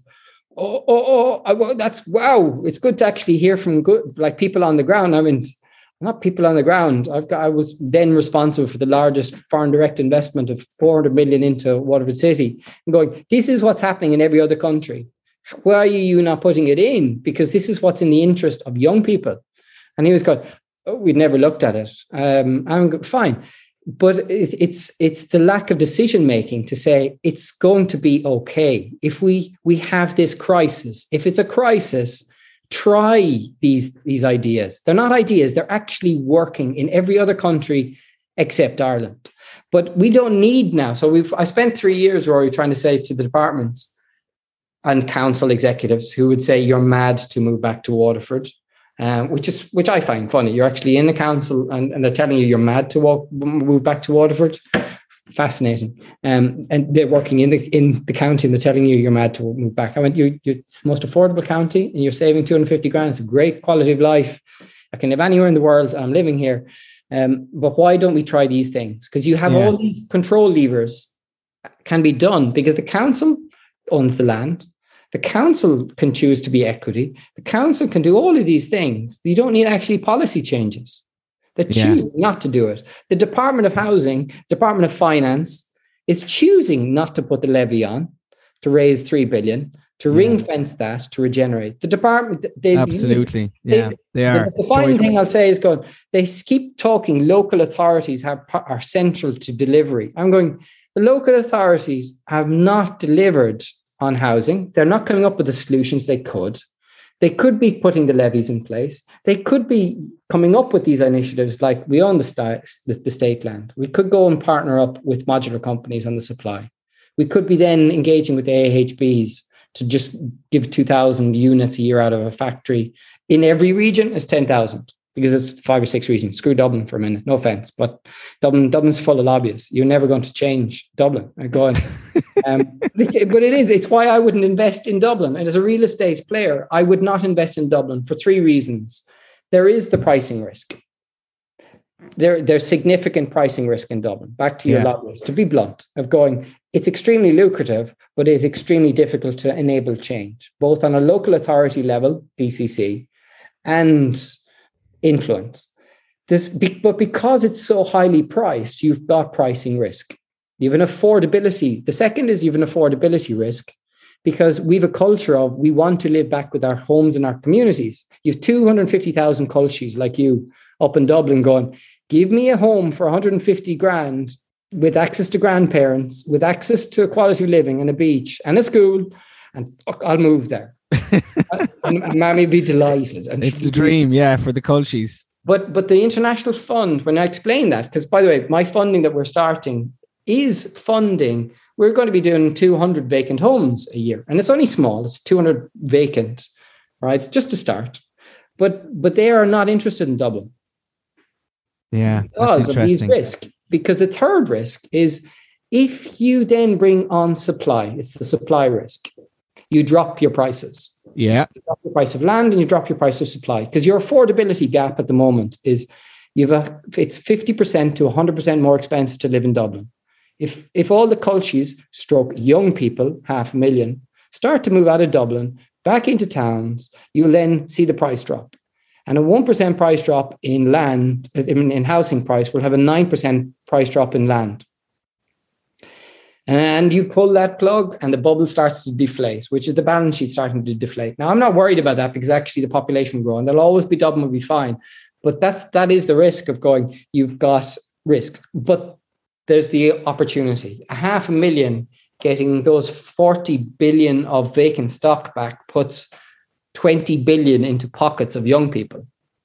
that's wow. It's good to actually hear from people on the ground. I mean, not people on the ground. I was then responsible for the largest foreign direct investment of 400 million into Waterford City, and going, this is what's happening in every other country. Why are you not putting it in? Because this is what's in the interest of young people. And he was going, we'd never looked at it. I'm fine. But it's the lack of decision making to say it's going to be okay. If we have this crisis, if it's a crisis, try these ideas. They're not ideas. They're actually working in every other country except Ireland. But we don't need now. So I spent 3 years, Rory, trying to say to the departments and council executives who would say, you're mad to move back to Waterford, which I find funny. You're actually in the council and they're telling you you're mad to move back to Waterford. Fascinating. And they're working in the county and they're telling you you're mad to move back. I went, it's the most affordable county and you're saving 250 grand. It's a great quality of life. I can live anywhere in the world. I'm living here. But why don't we try these things? Because you have all these control levers can be done because the council owns the land. The council can choose to be equity. The council can do all of these things. You don't need actually policy changes. They choose not to do it. The Department of Housing, Department of Finance is choosing not to put the levy on to raise 3 billion. to ring fence that, to regenerate. The department,
absolutely, they are.
The defining thing I'll say is going, they keep talking local authorities are central to delivery. I'm going, the local authorities have not delivered on housing. They're not coming up with the solutions they could. They could be putting the levies in place. They could be coming up with these initiatives like we own the state land. We could go and partner up with modular companies on the supply. We could be then engaging with the AHBs to just give 2,000 units a year out of a factory. In every region, it's 10,000 because it's 5 or 6 regions. Screw Dublin for a minute. No offense, but Dublin's full of lobbyists. You're never going to change Dublin. Go on. But it is. It's why I wouldn't invest in Dublin. And as a real estate player, I would not invest in Dublin for 3 reasons. There is the pricing risk. There's significant pricing risk in Dublin. Back to your lobbyists, to be blunt, of going, it's extremely lucrative, but it's extremely difficult to enable change, both on a local authority level, DCC, and influence. But because it's so highly priced, you've got pricing risk. You have an affordability. The second is you have an affordability risk because we have a culture of we want to live back with our homes and our communities. You have 250,000 cultures like you up in Dublin going, give me a home for 150 grand with access to grandparents, with access to a quality of living and a beach and a school, and I'll move there. and Mammy would be delighted. And
it's the dream, for the cultures.
But the international fund, when I explain that, because by the way, my funding that we're starting is funding, we're going to be doing 200 vacant homes a year. And it's only small, it's 200 vacant, right? Just to start. But they are not interested in Dublin.
Yeah,
because of these risks. Because the third risk is if you then bring on supply, it's the supply risk. You drop your prices.
Yeah.
You drop the price of land and you drop your price of supply. Because your affordability gap at the moment is it's 50% to 100% more expensive to live in Dublin. If all the cultures stroke young people, 500,000, start to move out of Dublin, back into towns, you'll then see the price drop. And a 1% price drop in land, in housing price, will have a 9% price drop in land. And you pull that plug and the bubble starts to deflate, which is the balance sheet starting to deflate. Now, I'm not worried about that because actually the population will grow and there'll always be Dublin will be fine. But that is the risk of going, you've got risks. But there's the opportunity. 500,000 getting those 40 billion of vacant stock back puts 20 billion into pockets of young people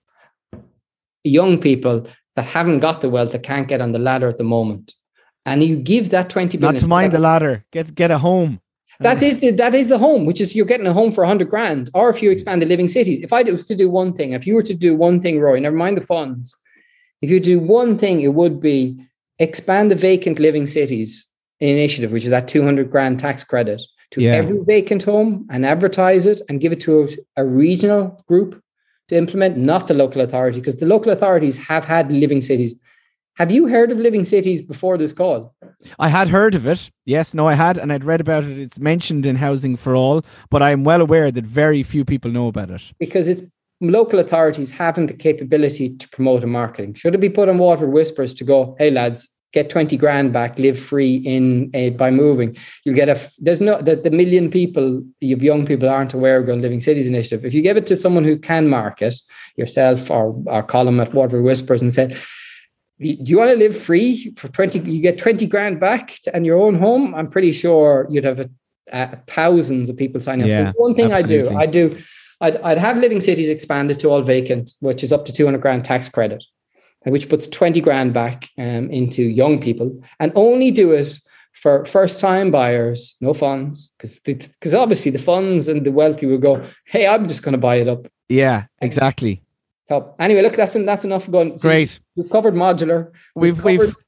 that haven't got the wealth, that can't get on the ladder at the moment. And you give that 20 billion.
Not to mind the ladder, get a home.
That is the home, which is you're getting a home for 100 grand. Or if you expand the living cities, if you were to do one thing, Roy, never mind the funds. If you do one thing, it would be expand the vacant living cities initiative, which is that 200 grand tax credit to every vacant home and advertise it and give it to a regional group to implement, not the local authority, because the local authorities have had living cities. Have you heard of living cities before this call?
I had heard of it. Yes, no, I had, and I'd read about it. It's mentioned in Housing for All, but I'm well aware that very few people know about it.
Because it's local authorities haven't the capability to promote and marketing. Should it be put on Waterford Whispers to go, hey lads, get 20 grand back, live free by moving. You'll get the million people, of young people aren't aware of the Living Cities initiative. If you give it to someone who can market, yourself or Colin at Waterford Whispers, and said, do you want to live free for 20? You get 20 grand back and your own home. I'm pretty sure you'd have thousands of people signing up.
Yeah,
so one thing
absolutely.
I'd have Living Cities expanded to all vacant, which is up to 200 grand tax credit, which puts 20 grand back into young people, and only do it for first time buyers, no funds, because obviously the funds and the wealthy will go, hey, I'm just going to buy it up.
Yeah, exactly.
So anyway, look, that's enough going. So
great.
We've covered modular.
We've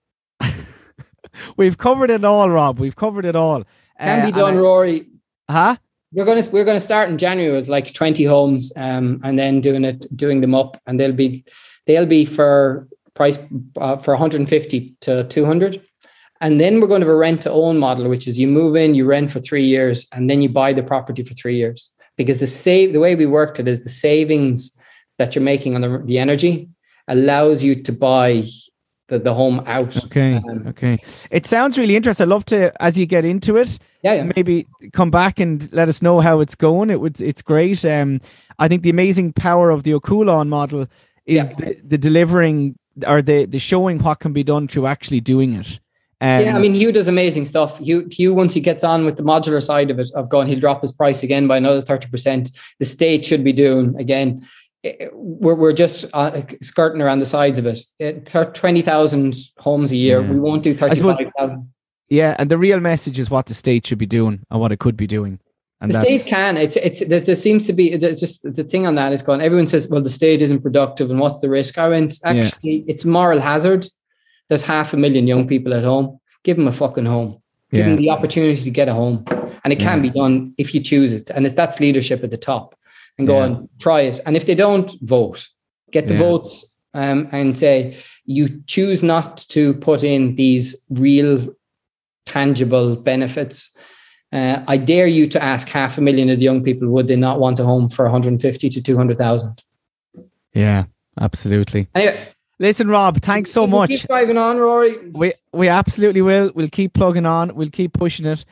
covered it all, Rob. We've covered it all.
Can be done, Rory.
Huh?
We're going to start in January with like 20 homes, and then doing them up, and they'll be for price for 150 to 200. And then we're going to have a rent to own model, which is you move in, you rent for 3 years, and then you buy the property for 3 years. Because the way we worked it is the savings that you're making on the energy allows you to buy the home out.
Okay. Okay. It sounds really interesting. I'd love to, as you get into it, maybe come back and let us know how it's going. It's great. I think the amazing power of the Ó Cualáin model is the delivering or the showing what can be done through actually doing it.
I mean, Hugh does amazing stuff. Hugh, once he gets on with the modular side of it, he'll drop his price again by another 30%. The state should be doing, again, we're just skirting around the sides of it. 20,000 homes a year. We won't do 35,000.
Yeah, and the real message is what the state should be doing and what it could be doing. And
the state can. There seems to be just the thing on that is going. Everyone says, well, the state isn't productive, and what's the risk? It's moral hazard. There's 500,000 young people at home. Give them a fucking home. Give them the opportunity to get a home, and it can be done if you choose it. And that's leadership at the top. And go and try it. And if they don't vote, get the votes and say, you choose not to put in these real tangible benefits. I dare you to ask 500,000 of the young people, would they not want a home for 150 to 200,000?
Yeah, absolutely.
Anyway,
listen, Rob, thanks so much.
Keep driving on, Rory.
We absolutely will. We'll keep plugging on. We'll keep pushing it.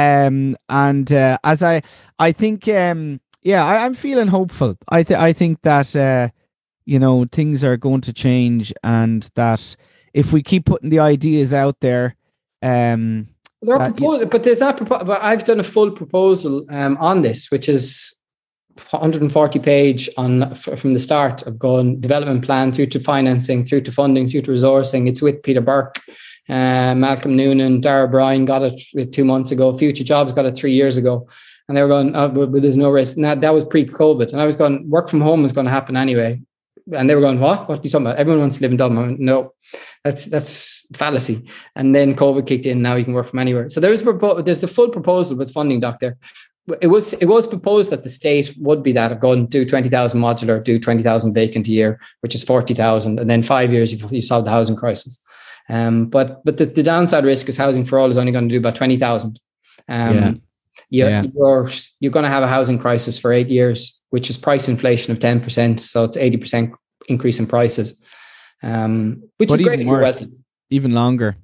As I think, I'm feeling hopeful. I think that things are going to change, and that if we keep putting the ideas out there,
there are proposals, but there's not. But I've done a full proposal on this, which is 140 page from the start of going development plan through to financing, through to funding, through to resourcing. It's with Peter Burke, Malcolm Noonan, Dara Bryan got it 2 months ago. Future Jobs got it 3 years ago. And they were going, but there's no risk. And that was pre-COVID. And I was going, work from home is going to happen anyway. And they were going, what? What are you talking about? Everyone wants to live in Dublin. I went, no, that's fallacy. And then COVID kicked in. Now you can work from anywhere. So there's the full proposal with funding, Doc, there. It was proposed that the state would be that of going, do 20,000 modular, do 20,000 vacant a year, which is 40,000. And then 5 years, you solve the housing crisis. But the downside risk is Housing for All is only going to do about 20,000. You're going to have a housing crisis for 8 years, which is price inflation of 10%. So it's 80% increase in prices, which is great.
Even worse, even longer.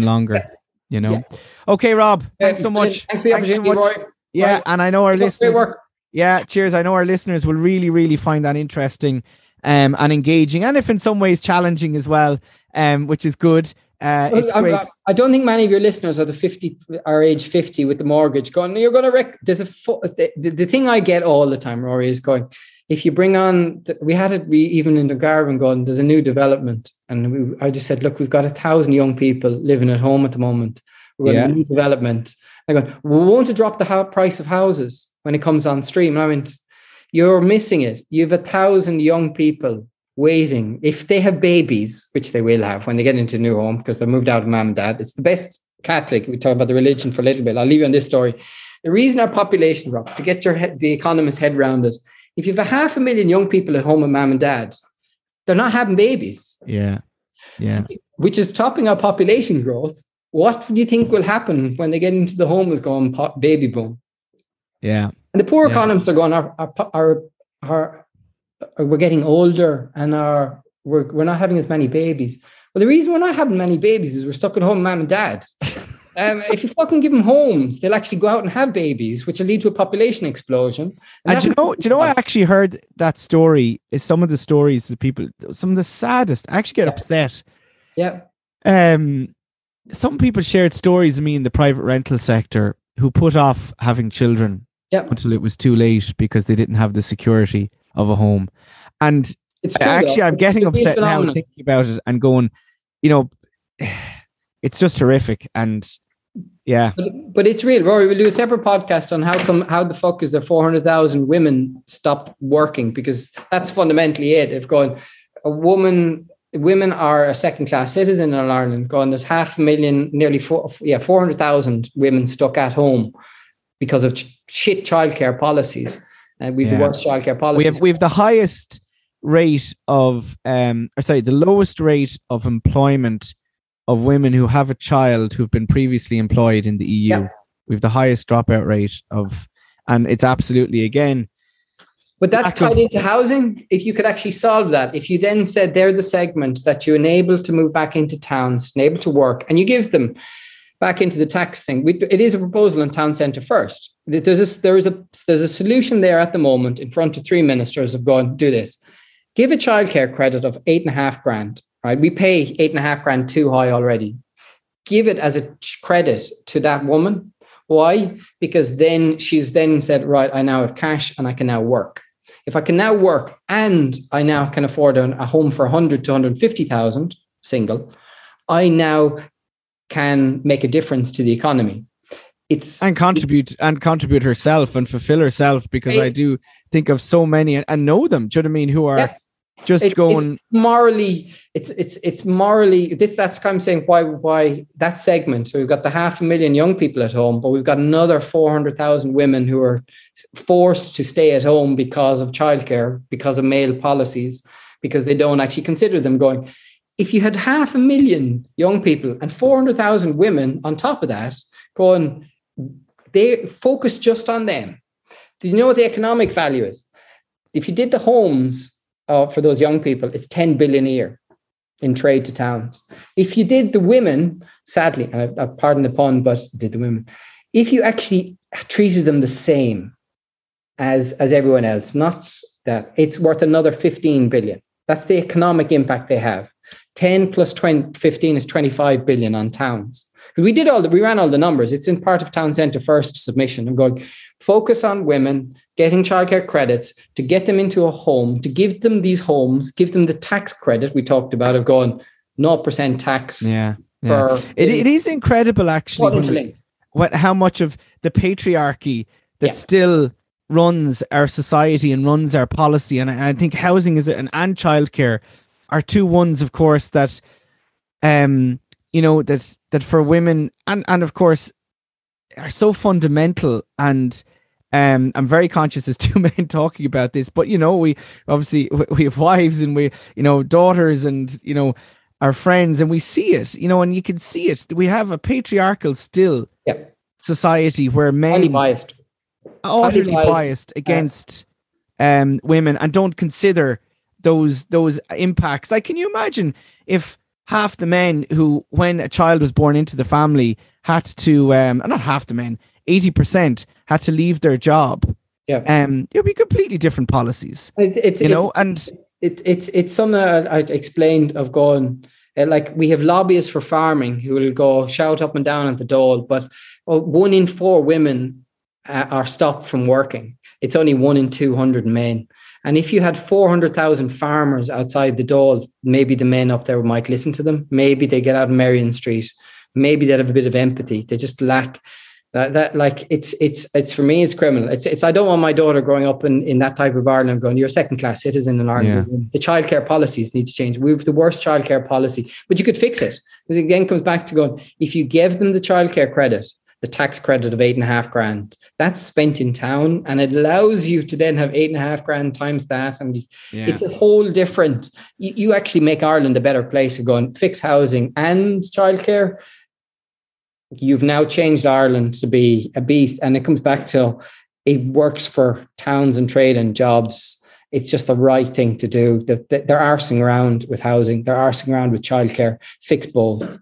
Okay, Rob, thanks so much.
Thanks for the opportunity, Roy.
Yeah, and I know our listeners.
Great work.
Yeah, cheers. I know our listeners will really, really find that interesting and engaging, and if in some ways challenging as well, which is good. It's great.
I don't think many of your listeners are age 50 with the mortgage going, you're going to there's the thing I get all the time, Rory, is going, if you bring on, we had it even in the Garvan going, there's a new development. And I just said, look, we've got 1,000 young people living at home at the moment. We're going to new development. I go, we want to drop the price of houses when it comes on stream. I mean, you're missing it. You have 1,000 young people waiting. If they have babies, which they will have when they get into a new home because they're moved out of mom and dad, it's the best Catholic. We talk about the religion for a little bit. I'll leave you on this story. The reason our population dropped, to get the economist's head around it, if you have 500,000 young people at home with mom and dad, they're not having babies.
Yeah.
Which is topping our population growth. What do you think will happen when they get into the home is going baby boom?
Yeah.
And the poor economists are going, we're getting older and we're not having as many babies. Well, the reason we're not having many babies is we're stuck at home, mom and dad. If you fucking give them homes, they'll actually go out and have babies, which will lead to a population explosion.
And do you know, I actually heard that story is some of the stories that people, some of the saddest, I actually get upset.
Yeah.
Some people shared stories of me in the private rental sector who put off having children until it was too late because they didn't have the security of a home. And I'm getting upset now thinking about it and going, it's just horrific. And
but it's real, Rory. We'll do a separate podcast on how the fuck is there 400,000 women stopped working, because that's fundamentally it. If going, women are a second-class citizen in Ireland. Going, there's 500,000, nearly 400,000 women stuck at home because of shit childcare policies. And we've the worst childcare policies.
We have the highest rate of, the lowest rate of employment of women who have a child who've been previously employed in the EU. We have the highest dropout rate and it's absolutely, again.
But that's tied into housing. If you could actually solve that, if you then said they're the segment that you enable to move back into towns, enable to work, and you give them back into the tax thing. It is a proposal on Town Centre First. There's a solution there at the moment in front of 3 ministers of going, do this. Give a childcare credit of 8.5 grand, right? We pay 8.5 grand too high already. Give it as a credit to that woman. Why? Because then she's then said, right, I now have cash and I can now work. If I can now work and I now can afford a home for 100 to 150,000 single, I now can make a difference to the economy.
And contribute herself and fulfill herself, because I do think of so many and know them, do you know what I mean, who are just going
it's morally, that's kind of saying why that segment. So we've got the 500,000 young people at home, but we've got another 400,000 women who are forced to stay at home because of childcare, because of male policies, because they don't actually consider them going. If you had 500,000 young people and 400,000 women on top of that going, they focus just on them. Do you know what the economic value is? If you did the homes for those young people, it's 10 billion a year in trade to towns. If you did the women, sadly, and I pardon the pun, but did the women, if you actually treated them the same as everyone else, not that, it's worth another 15 billion. That's the economic impact they have. 10 plus 15 is 25 billion on towns. We ran all the numbers. It's in part of Town Centre First submission. I'm going, focus on women, getting childcare credits to get them into a home, to give them these homes, give them the tax credit we talked about of going 0% tax.
Yeah. It is incredible, actually, how much of the patriarchy that still runs our society and runs our policy. And I think housing and childcare are two ones, of course, that that for women and of course are so fundamental. And I'm very conscious as two men talking about this, but we obviously we have wives and we daughters and our friends, and we see it, and you can see it. We have a patriarchal still society where men utterly biased against women and don't consider those impacts. Like, can you imagine if half the men who, when a child was born into the family, had to not half the men, 80% had to leave their job? It would be completely different policies. It's something I explained of going, like, we have lobbyists for farming who will go shout up and down at the dole, but 1 in 4 women are stopped from working. It's only 1 in 200 men. And if you had 400,000 farmers outside the dole, maybe the men up there might listen to them. Maybe they get out of Merrion Street. Maybe they'd have a bit of empathy. They just lack that. Like, it's for me, it's criminal. It's I don't want my daughter growing up in that type of Ireland going, you're a second-class citizen in Ireland. Yeah. The childcare policies need to change. We have the worst childcare policy, but you could fix it. Because again, comes back to going, if you give them the childcare credit, the tax credit of 8.5 grand, that's spent in town, and it allows you to then have 8.5 grand times that. And it's a whole different, you actually make Ireland a better place of going, fix housing and childcare. You've now changed Ireland to be a beast. And it comes back to, it works for towns and trade and jobs. It's just the right thing to do. They're arsing around with housing. They're arsing around with childcare. Fix both.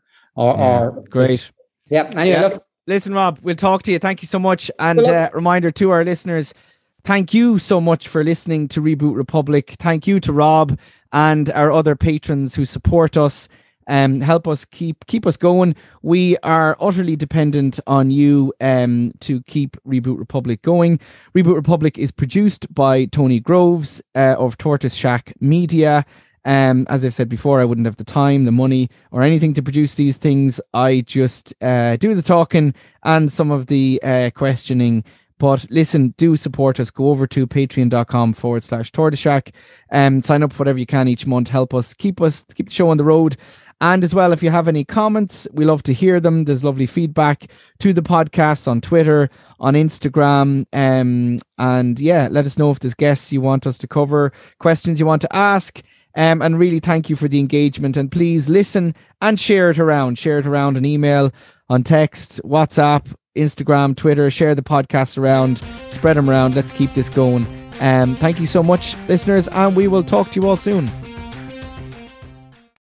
Great.
Anyway, look.
Listen, Rob, we'll talk to you. Thank you so much. And reminder to our listeners, thank you so much for listening to Reboot Republic. Thank you to Rob and our other patrons who support us and help us keep us going. We are utterly dependent on you to keep Reboot Republic going. Reboot Republic is produced by Tony Groves of Tortoise Shack Media. As I've said before, I wouldn't have the time, the money, or anything to produce these things. I just do the talking and some of the questioning. But listen, do support us. Go over to patreon.com/Tortoise Shack and sign up for whatever you can each month. Help us keep the show on the road. And as well, if you have any comments, we love to hear them. There's lovely feedback to the podcast on Twitter, on Instagram. And let us know if there's guests you want us to cover, questions you want to ask. And really thank you for the engagement, and please listen and share it around an email, on text, WhatsApp, Instagram, Twitter. Share the podcast around, spread them around. Let's keep this going. Thank you so much, listeners, and we will talk to you all soon.